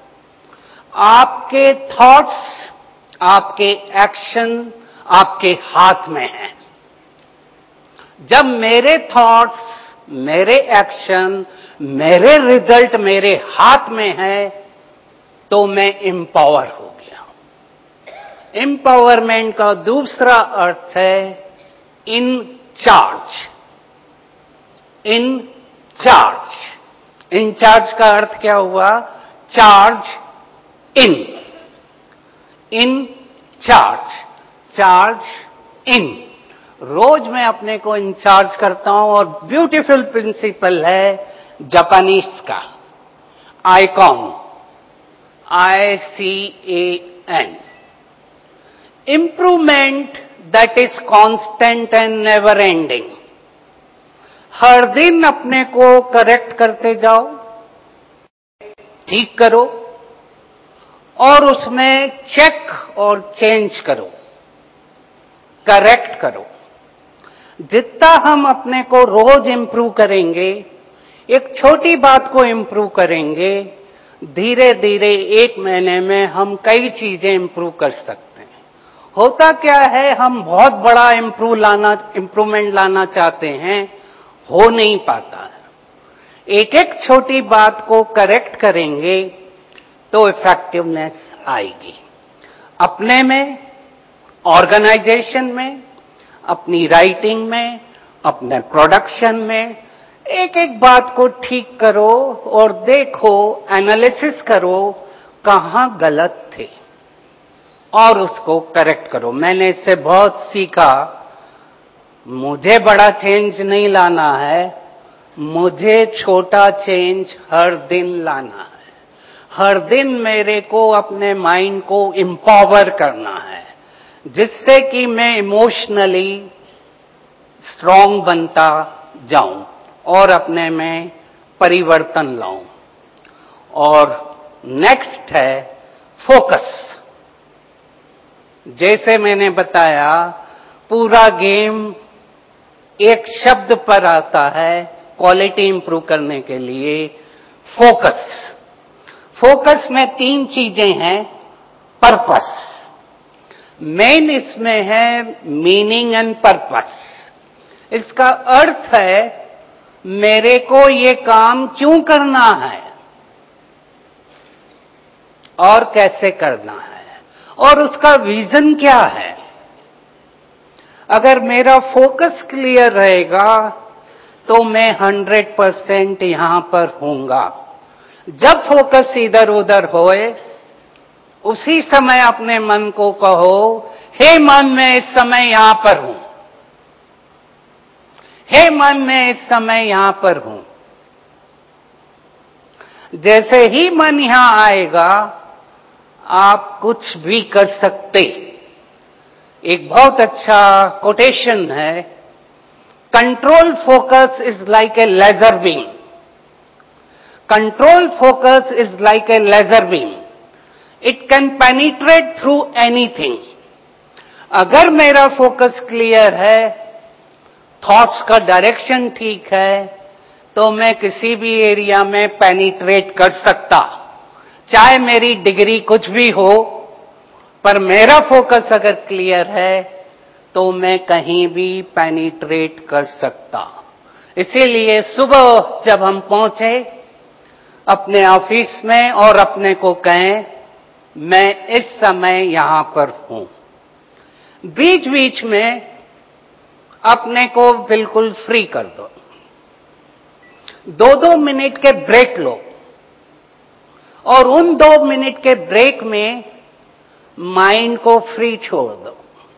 आपके थॉट्स, आपके एक्शन आपके हाथ में हैं। जब मेरे थॉट्स, मेरे एक्शन, मेरे रिजल्ट मेरे हाथ में है तो मैं एम्पावर हो गया। एम्पावरमेंट का दूसरा अर्थ है in charge. In charge. In charge का अर्थ क्या हुआ? Charge in. In charge, charge in. रोज मैं अपने को इंचार्ज करता हूं और ब्यूटीफुल प्रिंसिपल है जापानीज का, icon, ICAN। Improvement that is constant and never ending. हर दिन अपने को करेक्ट करते जाओ, ठीक करो और उसमें चेक और चेंज करो, करेक्ट करो। जितना हम अपने को रोज इंप्रूव करेंगे, एक छोटी बात को इंप्रूव करेंगे, धीरे धीरे 1 महीने में हम कई चीजें इंप्रूव कर सकते हैं। होता क्या है, हम बहुत बड़ा इंप्रूवमेंट लाना चाहते हैं, हो नहीं पाता है। एक एक छोटी बात को करेक्ट करेंगे तो इफेक्टिवनेस आएगी। अपने में, ऑर्गेनाइजेशन में, अपनी राइटिंग में, अपने प्रोडक्शन में, एक एक बात को ठीक करो और देखो, एनालिसिस करो कहां गलत थे और उसको करेक्ट करो। मैंने इससे बहुत सीखा। मुझे बड़ा चेंज नहीं लाना है, मुझे छोटा चेंज हर दिन लाना है। हर दिन मेरे को अपने माइंड को एम्पावर करना है, जिससे कि मैं इमोशनली स्ट्रांग बनता जाऊं और अपने में परिवर्तन लाऊं। और नेक्स्ट है फोकस। जैसे मैंने बताया, पूरा गेम एक शब्द पर आता है क्वालिटी इंप्रूव करने के लिए, फोकस। फोकस में 3 चीजें हैं। पर्पस, मेन इसमें है मीनिंग एंड पर्पस। इसका अर्थ है मेरे को ये काम क्यों करना है और कैसे करना है और उसका विजन क्या है। अगर मेरा फोकस क्लियर रहेगा तो मैं 100% यहां पर हूंगा। जब फोकस इधर उधर होए, उसी समय अपने मन को कहो, हे मन, मैं इस समय यहां पर हूं। हे मन, मैं इस समय यहां पर हूं। जैसे ही मन यहां आएगा, आप कुछ भी कर सकते। एक बहुत अच्छा कोटेशन है, control focus is like a laser beam. Control focus is like a laser beam, it can penetrate through anything. अगर मेरा फोकस क्लियर है, थॉट्स का डायरेक्शन ठीक है, तो मैं किसी भी एरिया में पेनिट्रेट कर सकता, चाहे मेरी डिग्री कुछ भी हो, पर मेरा फोकस अगर क्लियर है तो मैं कहीं भी पेनिट्रेट कर सकता। इसीलिए सुबह जब हम पहुंचे अपने ऑफिस में और अपने को कहें, मैं इस समय यहां पर हूं। बीच बीच में अपने को बिल्कुल फ्री कर दो। 2-2 मिनट के ब्रेक लो और उन 2 मिनट के ब्रेक में माइंड को फ्री छोड़ दो।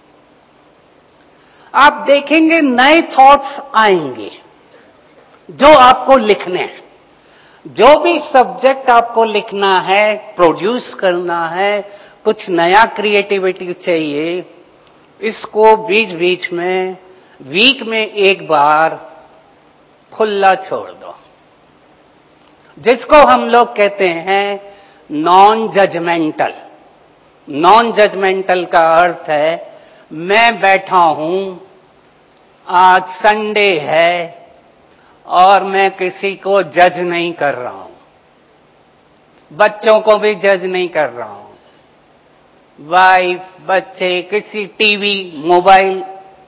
आप देखेंगे नए थॉट्स आएंगे जो आपको लिखने हैं। जो भी सब्जेक्ट आपको लिखना है, प्रोड्यूस करना है, कुछ नया क्रिएटिविटी चाहिए, इसको बीच बीच में वीक में एक बार खुला छोड़ दो, जिसको हम लोग कहते हैं नॉन जजमेंटल। नॉन जजमेंटल का अर्थ है मैं बैठा हूं, आज संडे है और मैं किसी को जज नहीं कर रहा हूं, बच्चों को भी जज नहीं कर रहा हूं, वाइफ, बच्चे, किसी टीवी, मोबाइल,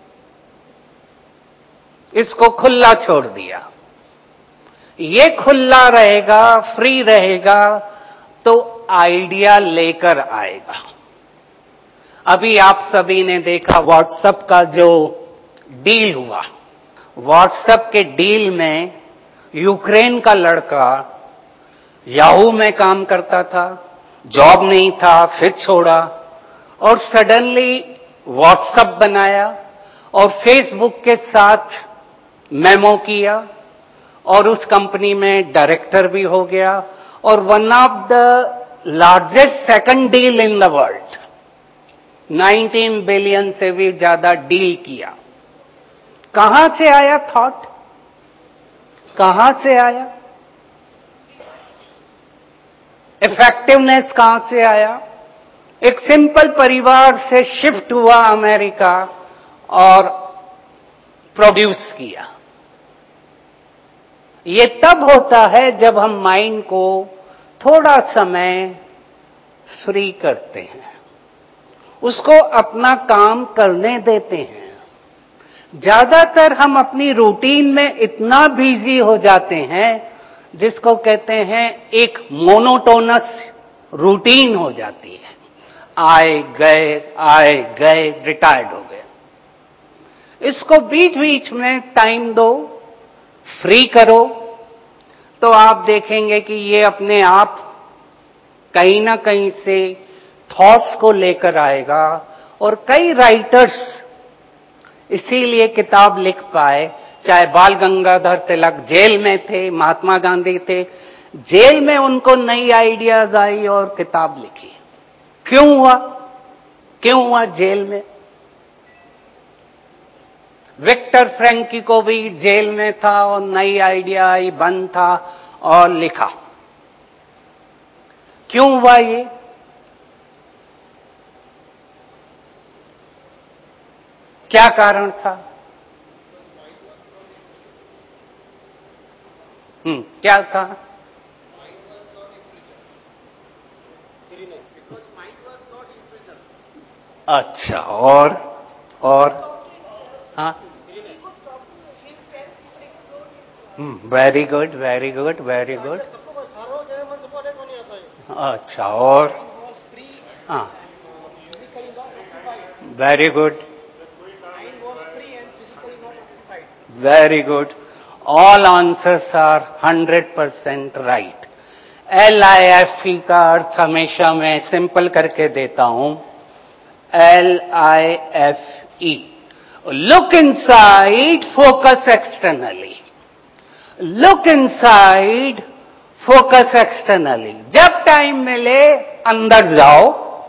इसको खुला छोड़ दिया। ये खुला रहेगा, फ्री रहेगा, तो आइडिया लेकर आएगा। अभी आप सभी ने देखा व्हाट्सएप का जो डील हुआ। व्हाट्सएप के डील में यूक्रेन का लड़का याहू में काम करता था, जॉब नहीं था, फिर छोड़ा और सडनली व्हाट्सएप बनाया और फेसबुक के साथ मेमो किया और उस कंपनी में डायरेक्टर भी हो गया और one of the largest second deal in the world, 19 billion से भी ज्यादा डील किया। कहां से आया थॉट? कहां से आया इफेक्टिवनेस? कहां से आया? एक सिंपल परिवार से शिफ्ट हुआ अमेरिका और प्रोड्यूस किया। ये तब होता है जब हम माइंड को थोड़ा समय फ्री करते हैं, उसको अपना काम करने देते हैं। ज्यादातर हम अपनी रूटीन में इतना बिजी हो जाते हैं, जिसको कहते हैं एक मोनोटोनस रूटीन हो जाती है। आए गए रिटायर्ड हो गए। इसको बीच बीच में टाइम दो, फ्री करो, तो आप देखेंगे कि ये अपने आप कहीं ना कहीं से थॉट्स को लेकर आएगा। और कई राइटर्स इसीलिए किताब लिख पाए, चाहे बाल गंगाधर तिलक जेल में थे, महात्मा गांधी थे, जेल में उनको नई आइडियाज आई और किताब लिखी। क्यों हुआ? क्यों हुआ जेल में? विक्टर फ्रैंकी को भी जेल में था और नई आइडिया आई, बंद था और लिखा। क्यों हुआ ये? क्या कारण था? क्या था? अच्छा, और हाँ, very good, very good, very good. अच्छा, और हाँ, very good, very good. All answers are 100% right. LIFE का अर्थ हमेशा मैं सिंपल करके देता हूं, LIFE, look inside, focus externally. Look inside, focus externally. जब टाइम मिले अंदर जाओ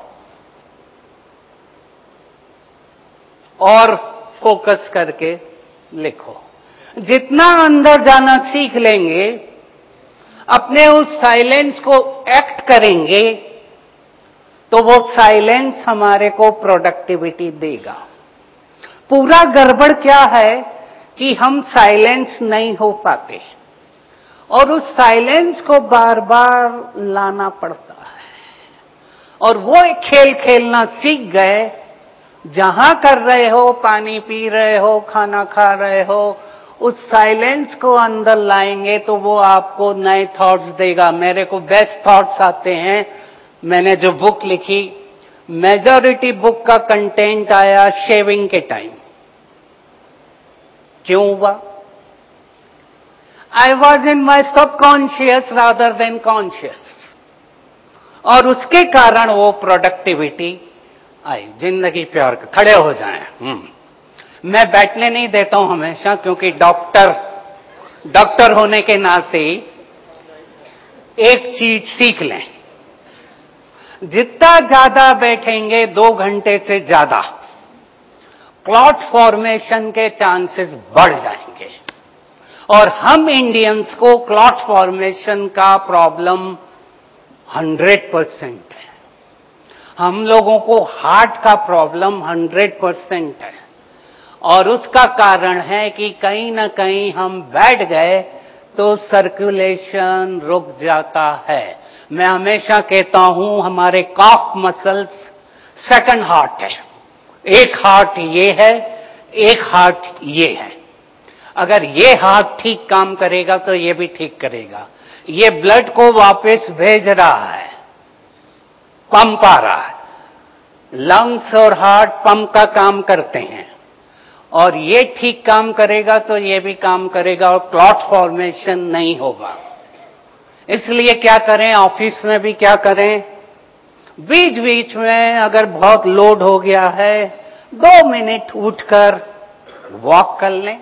और फोकस करके लिखो। जितना अंदर जाना सीख लेंगे, अपने उस साइलेंस को एक्ट करेंगे, तो वो साइलेंस हमारे को प्रोडक्टिविटी देगा। पूरा गड़बड़ क्या है कि हम साइलेंस नहीं हो पाते और उस साइलेंस को बार बार लाना पड़ता है। और वो एक खेल खेलना सीख गए, जहां कर रहे हो, पानी पी रहे हो, खाना खा रहे हो, उस साइलेंस को अंदर लाएंगे तो वो आपको नए थॉट्स देगा। मेरे को बेस्ट थॉट्स आते हैं। मैंने जो बुक लिखी, मेजॉरिटी बुक का कंटेंट आया शेविंग के टाइम। क्यों हुआ? I was in my subconscious rather than conscious, और उसके कारण वो प्रोडक्टिविटी आई। जिंदगी प्यार, खड़े हो जाएं। मैं बैठने नहीं देता हूं हमेशा, क्योंकि डॉक्टर होने के नाते एक चीज सीख लें, जितना ज्यादा बैठेंगे 2 घंटे से ज्यादा, क्लॉट फॉर्मेशन के चांसेस बढ़ जाएंगे। और हम इंडियंस को क्लॉट फॉर्मेशन का प्रॉब्लम 100% है। हम लोगों को हार्ट का प्रॉब्लम 100% है। और उसका कारण है कि कहीं ना कहीं हम बैठ गए तो सर्कुलेशन रुक जाता है। मैं हमेशा कहता हूं, हमारे कॉफ मसल्स सेकंड हार्ट है। एक हार्ट ये है, एक हार्ट ये है। अगर ये हार्ट ठीक काम करेगा तो ये भी ठीक करेगा। ये ब्लड को वापस भेज रहा है, पंप आ रहा है। लंग्स और हार्ट पंप का काम करते हैं, और ये ठीक काम करेगा तो ये भी काम करेगा, और क्लॉट फॉर्मेशन नहीं होगा। इसलिए क्या करें, ऑफिस में भी क्या करें, बीच बीच में अगर बहुत लोड हो गया है, 2 मिनट उठकर वॉक कर लें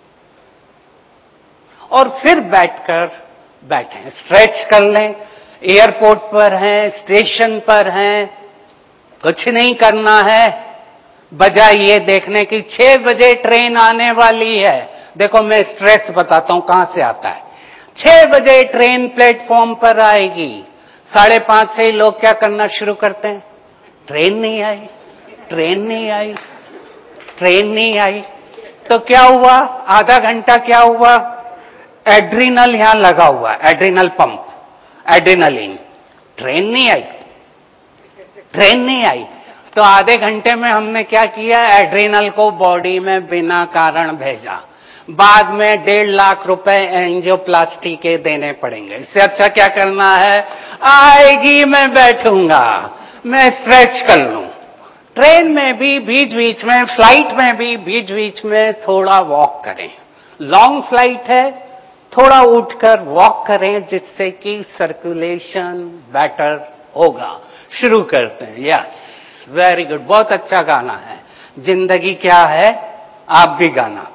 और फिर बैठें, स्ट्रेच कर लें। एयरपोर्ट पर हैं, स्टेशन पर हैं, कुछ नहीं करना है, बजाय ये देखने की 6 बजे ट्रेन आने वाली है। देखो, मैं स्ट्रेस बताता हूं कहां से आता है। 6 बजे ट्रेन प्लेटफॉर्म पर आएगी, 5:30 से ही लोग क्या करना शुरू करते हैं, ट्रेन नहीं आई, ट्रेन नहीं आई, ट्रेन नहीं आई। तो क्या हुआ, आधा घंटा क्या हुआ, एड्रिनल यहां लगा हुआ, एड्रिनल पंप, एड्रिनलिन, ट्रेन नहीं आई, ट्रेन नहीं आई। तो आधे घंटे में हमने क्या किया, एड्रिनल को बॉडी में बिना कारण भेजा। बाद में 1.5 लाख रुपए एंजियोप्लास्टी के देने पड़ेंगे। इससे अच्छा क्या करना है, आएगी मैं बैठूंगा, मैं स्ट्रेच कर लूं। ट्रेन में भी बीच बीच में, फ्लाइट में भी बीच बीच में थोड़ा वॉक करें। लॉन्ग फ्लाइट है, थोड़ा उठकर वॉक करें, जिससे कि सर्कुलेशन बेटर होगा। शुरू करते हैं। यस, वेरी गुड, बहुत अच्छा गाना है। जिंदगी क्या है, आप भी गाना।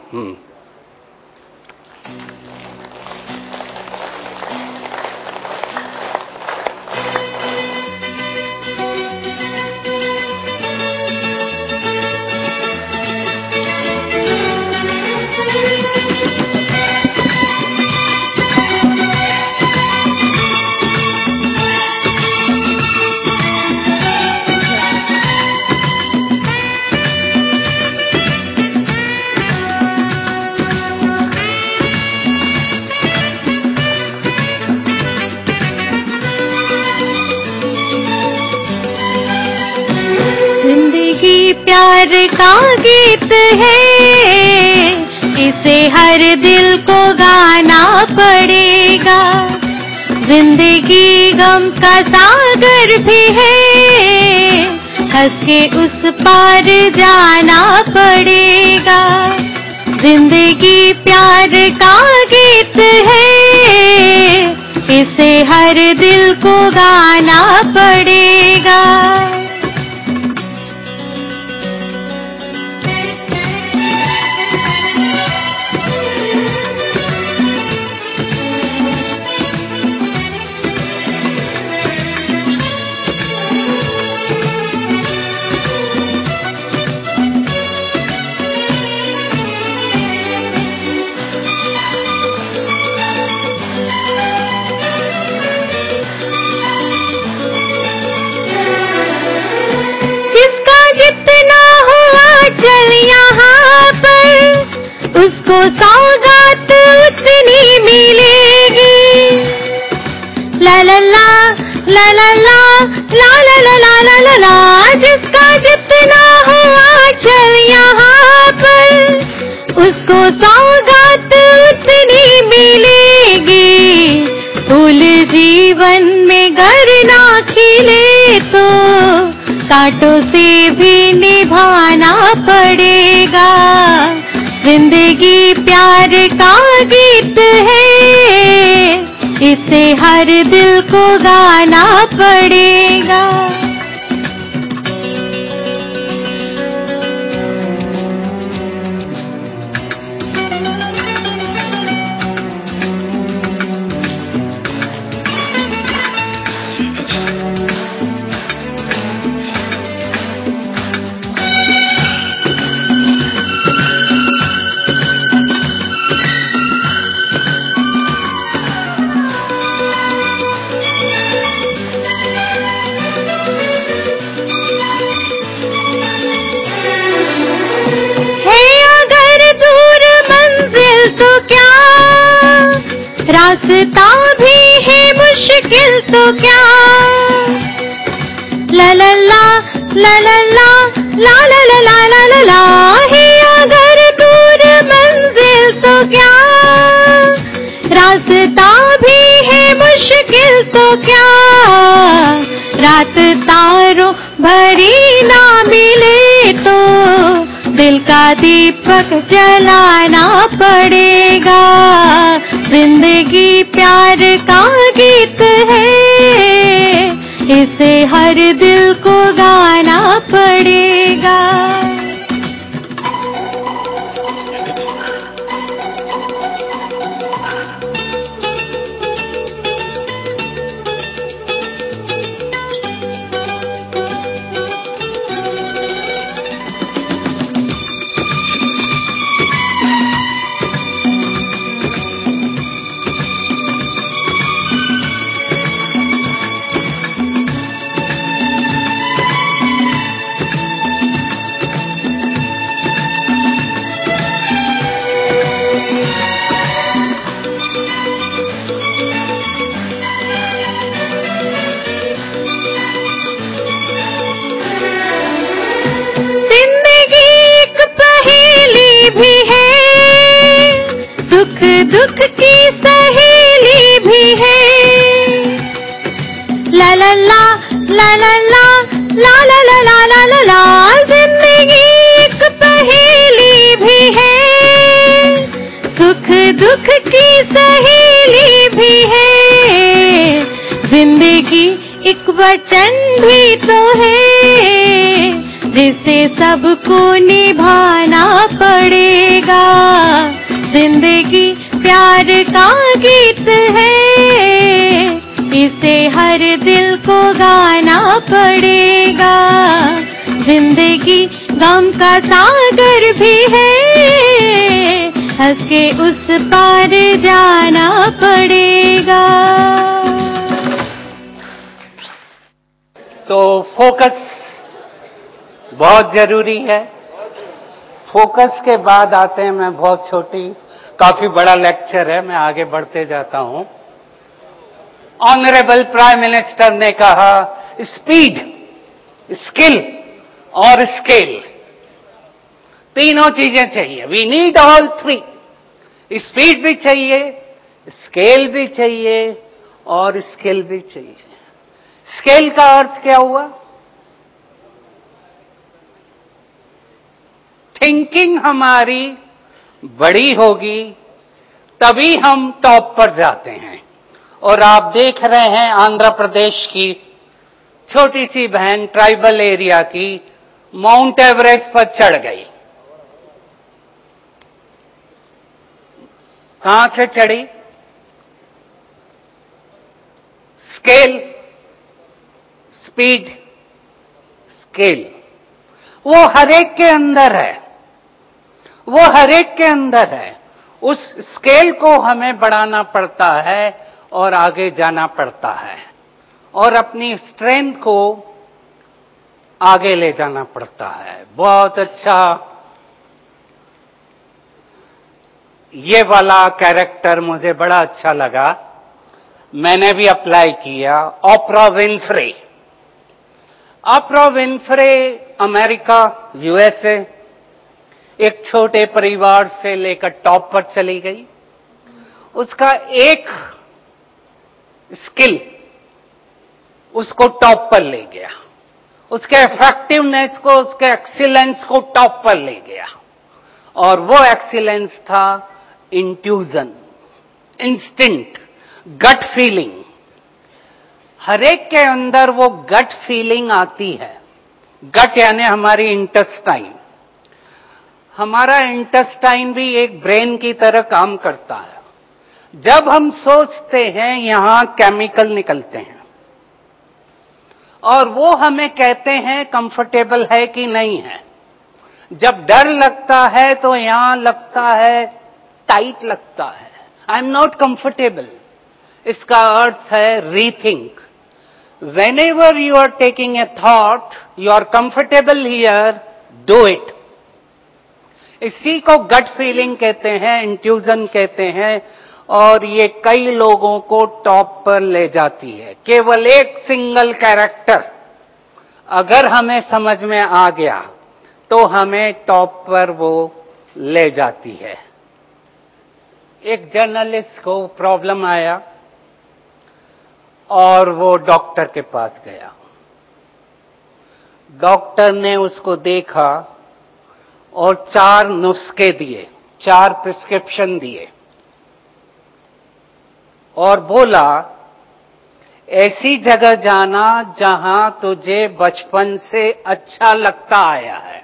जिंदगी प्यार का गीत है, इसे हर दिल को गाना पड़ेगा। जिंदगी गम का सागर भी है, हंस के उस पार जाना पड़ेगा। जिंदगी प्यार का गीत है, इसे हर दिल को गाना पड़ेगा। चल यहाँ पर उसको सौगात उतनी मिलेगी। ला ला ला ला ला ला ला ला ला ला ला ला ला, जिसका जितना हुआ चल यहाँ पर उसको सौगात उतनी मिलेगी। फूल जीवन में घर ना खिले तो कांटों से भी निभाना पड़ेगा। जिंदगी प्यार का गीत है, इसे हर दिल को गाना पड़ेगा। रास्ता भी है मुश्किल तो क्या। ला ला ला ला ला ला ला ला ला ला ला ला ला, है अगर दूर मंजिल तो क्या। रास्ता भी है मुश्किल तो क्या, रात तारों भरी ना मिले तो दिल का दीपक जलाना पड़ेगा। जिंदगी प्यार का गीत है, इसे हर दिल को गाना पड़ेगा। दुख की सहेली भी है। ला ला ला ला ला ला ला ला ला ला ला ला ला, जिंदगी एक पहेली भी है। सुख दुख की सहेली भी है। जिंदगी एक वचन भी तो है, जिसे सबको निभाना पड़ेगा। जिंदगी प्यार का गीत है, इसे हर दिल को गाना पड़ेगा। जिंदगी गम का सागर भी है, हंस के उस पार जाना पड़ेगा। तो फोकस बहुत जरूरी है। फोकस के बाद आते हैं, मैं बहुत छोटी, काफी बड़ा लेक्चर है, मैं आगे बढ़ते जाता हूं। ऑनरेबल प्राइम मिनिस्टर ने कहा स्पीड, स्किल और स्केल, तीनों चीजें चाहिए। We need all three. Speed भी चाहिए, स्केल भी चाहिए और स्किल भी चाहिए। स्केल का अर्थ क्या हुआ? थिंकिंग हमारी बड़ी होगी तभी हम टॉप पर जाते हैं। और आप देख रहे हैं आंध्र प्रदेश की छोटी सी बहन ट्राइबल एरिया की माउंट एवरेस्ट पर चढ़ गई। कहां से चढ़ी? स्केल, स्पीड, स्केल, वो हरेक के अंदर है, वो हरेक के अंदर है। उस स्केल को हमें बढ़ाना पड़ता है और आगे जाना पड़ता है और अपनी स्ट्रेंथ को आगे ले जाना पड़ता है। बहुत अच्छा ये वाला कैरेक्टर मुझे बड़ा अच्छा लगा, मैंने भी अप्लाई किया। Oprah Winfrey. Oprah Winfrey America, USA, एक छोटे परिवार से लेकर टॉप पर चली गई। उसका एक स्किल उसको टॉप पर ले गया, उसके इफेक्टिवनेस को, उसके एक्सीलेंस को टॉप पर ले गया। और वो एक्सीलेंस था इंट्यूजन, इंस्टिंक्ट, गट फीलिंग। हरेक के अंदर वो गट फीलिंग आती है। गट यानी हमारी इंटेस्टाइन। हमारा इंटेस्टाइन भी एक ब्रेन की तरह काम करता है। जब हम सोचते हैं यहां केमिकल निकलते हैं और वो हमें कहते हैं कंफर्टेबल है कि नहीं है। जब डर लगता है तो यहां लगता है टाइट लगता है, आई एम नॉट कंफर्टेबल। इसका अर्थ है rethink. Whenever you are taking a thought, you are comfortable here, do it. इसी को गट फीलिंग कहते हैं, इंट्यूजन कहते हैं। और ये कई लोगों को टॉप पर ले जाती है। केवल एक सिंगल कैरेक्टर अगर हमें समझ में आ गया तो हमें टॉप पर वो ले जाती है। एक जर्नलिस्ट को प्रॉब्लम आया और वो डॉक्टर के पास गया। डॉक्टर ने उसको देखा और 4 नुस्खे दिए, 4 प्रिस्क्रिप्शन दिए और बोला ऐसी जगह जाना जहां तुझे बचपन से अच्छा लगता आया है।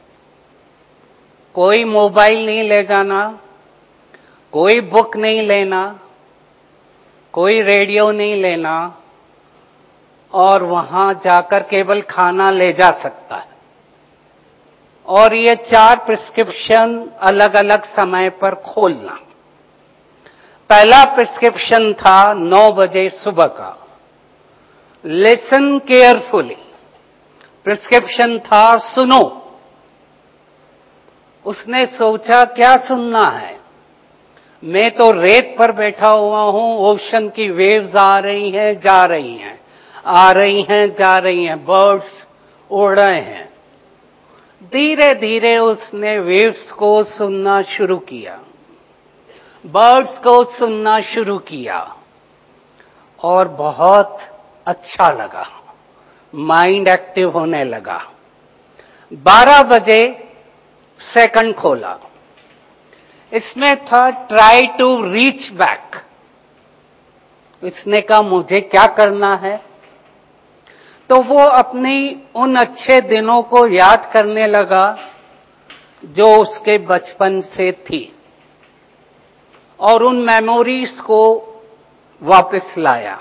कोई मोबाइल नहीं ले जाना, कोई बुक नहीं लेना, कोई रेडियो नहीं लेना और वहां जाकर केवल खाना ले जा सकता है। और ये 4 प्रिस्क्रिप्शन अलग अलग समय पर खोलना। पहला प्रिस्क्रिप्शन था 9 बजे सुबह का, लिसन केयरफुली। प्रिस्क्रिप्शन था सुनो। उसने सोचा क्या सुनना है, मैं तो रेत पर बैठा हुआ हूं, ओशन की वेव्स आ रही हैं जा रही हैं, आ रही हैं जा रही हैं, बर्ड्स उड़ रहे हैं। धीरे धीरे उसने वेव्स को सुनना शुरू किया, बर्ड्स को सुनना शुरू किया और बहुत अच्छा लगा, माइंड एक्टिव होने लगा। 12 बजे सेकंड खोला, इसमें था ट्राई टू रीच बैक। इसने कहा मुझे क्या करना है, तो वो अपनी उन अच्छे दिनों को याद करने लगा जो उसके बचपन से थी और उन मेमोरीज को वापस लाया।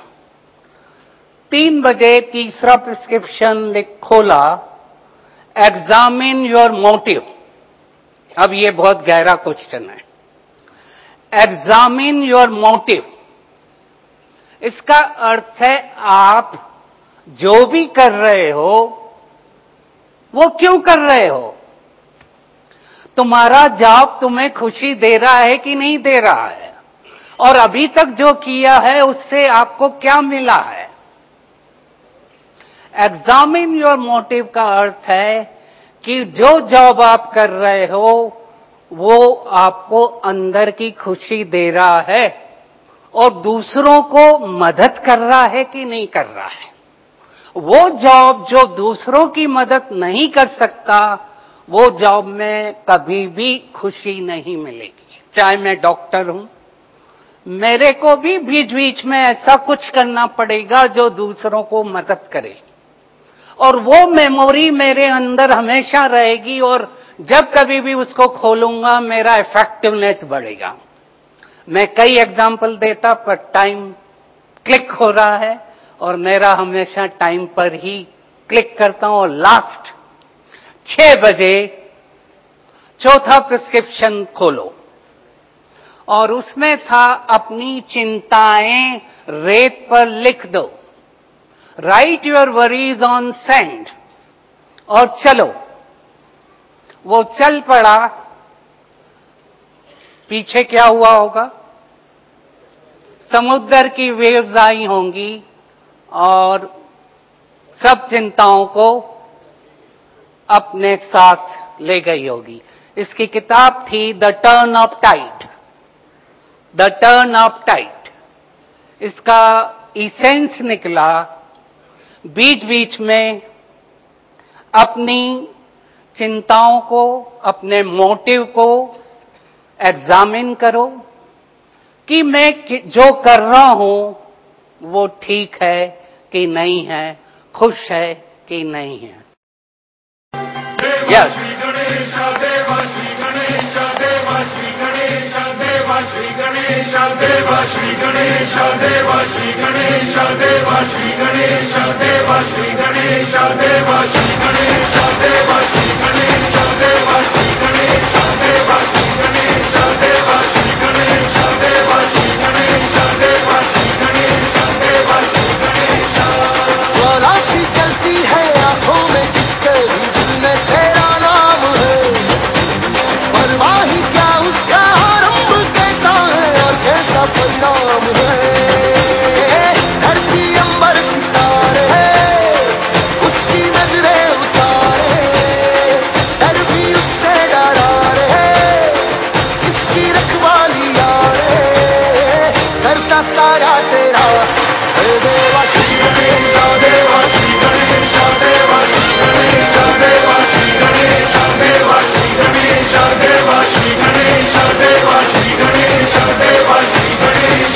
3 बजे तीसरा प्रिस्क्रिप्शन खोला, एग्जामिन योर मोटिव। अब ये बहुत गहरा क्वेश्चन है। एग्जामिन योर मोटिव, इसका अर्थ है आप जो भी कर रहे हो वो क्यों कर रहे हो। तुम्हारा जॉब तुम्हें खुशी दे रहा है कि नहीं दे रहा है, और अभी तक जो किया है उससे आपको क्या मिला है। एग्जामिन योर मोटिव का अर्थ है कि जो जॉब आप कर रहे हो वो आपको अंदर की खुशी दे रहा है और दूसरों को मदद कर रहा है कि नहीं कर रहा है। वो जॉब जो दूसरों की मदद नहीं कर सकता, वो जॉब में कभी भी खुशी नहीं मिलेगी। चाहे मैं डॉक्टर हूं, मेरे को भी बीच बीच में ऐसा कुछ करना पड़ेगा जो दूसरों को मदद करे, और वो मेमोरी मेरे अंदर हमेशा रहेगी, और जब कभी भी उसको खोलूंगा मेरा इफेक्टिवनेस बढ़ेगा। मैं कई एग्जाम्पल देता पर टाइम क्लिक हो रहा है, और मेरा हमेशा टाइम पर ही क्लिक करता हूं। और लास्ट 6 बजे चौथा प्रिस्क्रिप्शन खोलो, और उसमें था अपनी चिंताएं रेत पर लिख दो, write your worries on sand, और चलो। वो चल पड़ा, पीछे क्या हुआ होगा? समुद्र की वेव्स आई होंगी और सब चिंताओं को अपने साथ ले गई होगी। इसकी किताब थी the turn of tide, the turn of tide. इसका इसेंस निकला, बीच बीच में अपनी चिंताओं को, अपने मोटिव को एग्जामिन करो कि मैं जो कर रहा हूं वो ठीक है कि नहीं है, खुश है कि नहीं है। यस। श्री गणेश देवा, श्री गणेश देवा, श्री गणेश देवा, श्री गणेश देवा, श्री गणेश देवा, श्री गणेश देवा, श्री गणेश देवा, श्री गणेश देवा, श्री गणेश देवा, श्री गणेश देवा, श्री गणेश देवा, श्री गणेश देवा, श्री गणेश देवा, श्री गणेश देवा, श्री गणेश देवा, श्री गणेश। ज्वाला सी जलती है आंखों में जिसके भी दिल में तेरा नाम है, परवाह ही क्या उसका आरंभ कैसा है और कैसा परिणाम है। धरती अंबर सितारे उसकी नजरें उतारे, डर भी उससे डरा रहे जिसकी रखवाली यारे, करता सारा तेरा हे देवा। श्री गणेश देवा, श्री गणेश देवा, श्री गणेश देवा, श्री गणेश देवा, श्री गणेश देवा, श्री गणेश देवा, श्री गणेश देवा, श्री गणेश।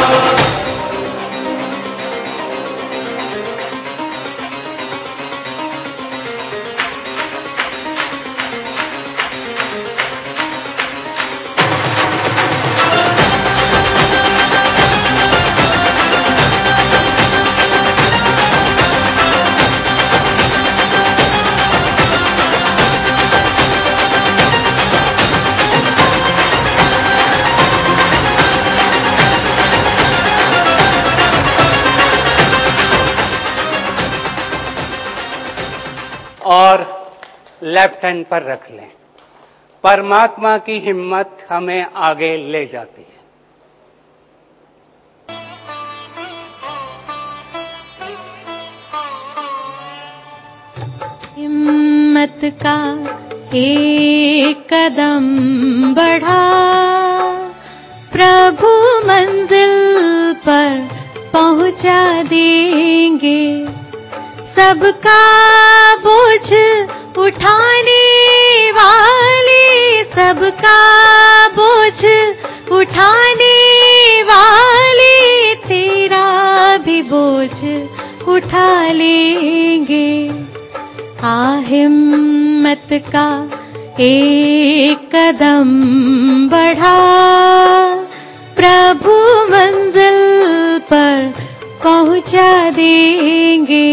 और लेफ्ट हैंड पर रख लें। परमात्मा की हिम्मत हमें आगे ले जाती है। हिम्मत का एक कदम बढ़ा, प्रभु मंजिल पर पहुंचा देंगे। सबका बोझ उठाने वाले, सबका बोझ उठाने वाले, तेरा भी बोझ उठा लेंगे। आ हिम्मत का एक कदम बढ़ा, प्रभु मंजिल पर पहुंचा देंगे।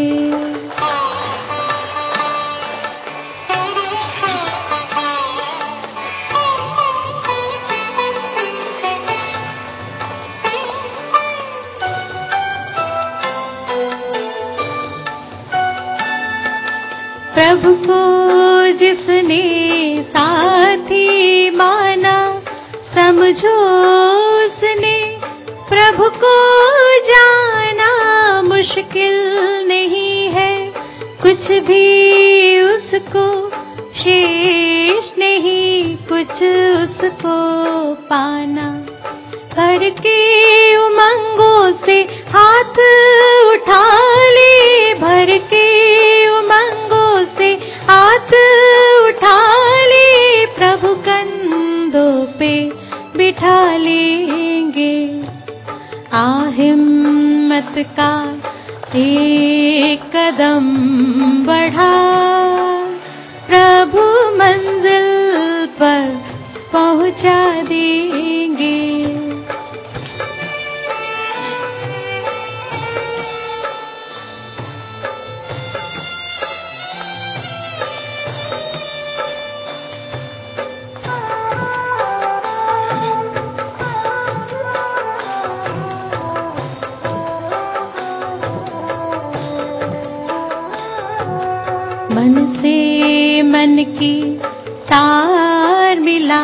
प्रभु को जिसने साथी माना, समझो उसने प्रभु को जाना मुश्किल नहीं है। कुछ भी उसको शेष नहीं, कुछ उसको पाना। भर के उमंगों से हाथ उठा ले, भर के उमंगों से हाथ उठा ले, प्रभु कंधों पे बिठा लेंगे। आ हिम्मत का एक कदम बढ़ा, प्रभु मंजिल पर पहुंचा देंगे। मन से मन की तार मिला,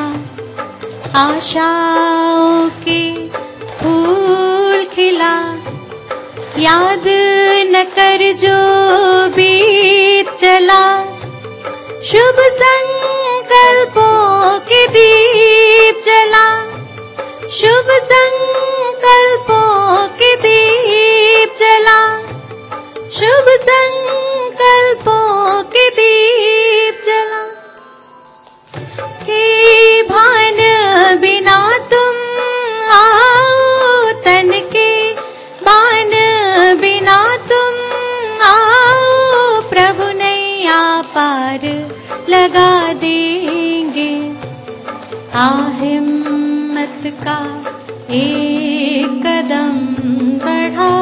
आशाओं के फूल खिला। याद न कर जो बीत चला, शुभ संकल्पों के दीप जला, शुभ संकल्पों के दीप जला, शुभ संकल्पों के दीप जला। के भान बिना तुम आओ, तन के बान बिना तुम आओ, प्रभु नैया पार लगा देंगे। आ हिम्मत का एक कदम बढ़ा,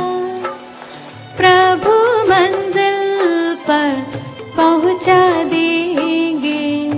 प्रभु मंजिल पर पहुंचा देंगे।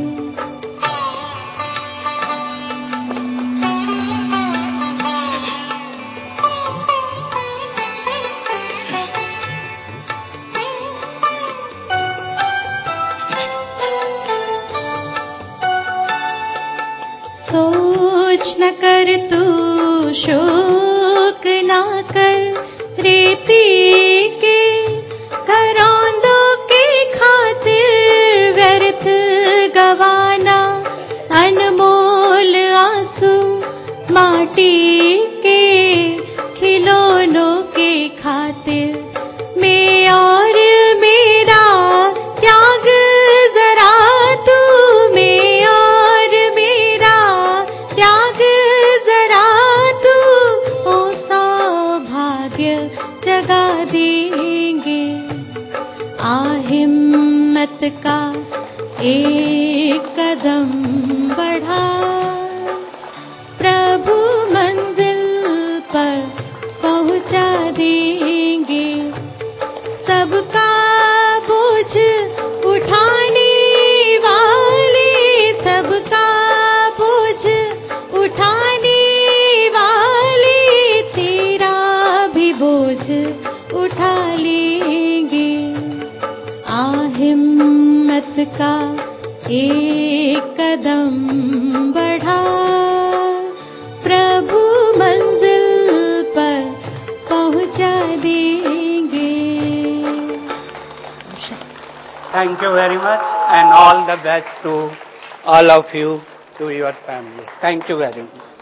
सोच न कर तू, शोक ना कर, रेती के घरौंदों के खातिर व्यर्थ गवाना। अनमोल आंसू माटी के खिलौनों के खातिर, मैं और मेरा त्याग जरा तू, मैं और मेरा त्याग जरा तू, ओ सौभाग्य जगा देंगे। आ हिम्मत का एक कदम बढ़ा, प्रभु मंजिल पर पहुंचा देंगे। सबका बोझ उठाने वाले, सबका बोझ उठाने वाले, तेरा भी बोझ उठा लेंगे। आ हिम्मत का एक कदम बढ़ा, प्रभु मंजिल पर पहुंचा देंगे। Thank you very much and all the best to all of you, to your family. Thank you very much.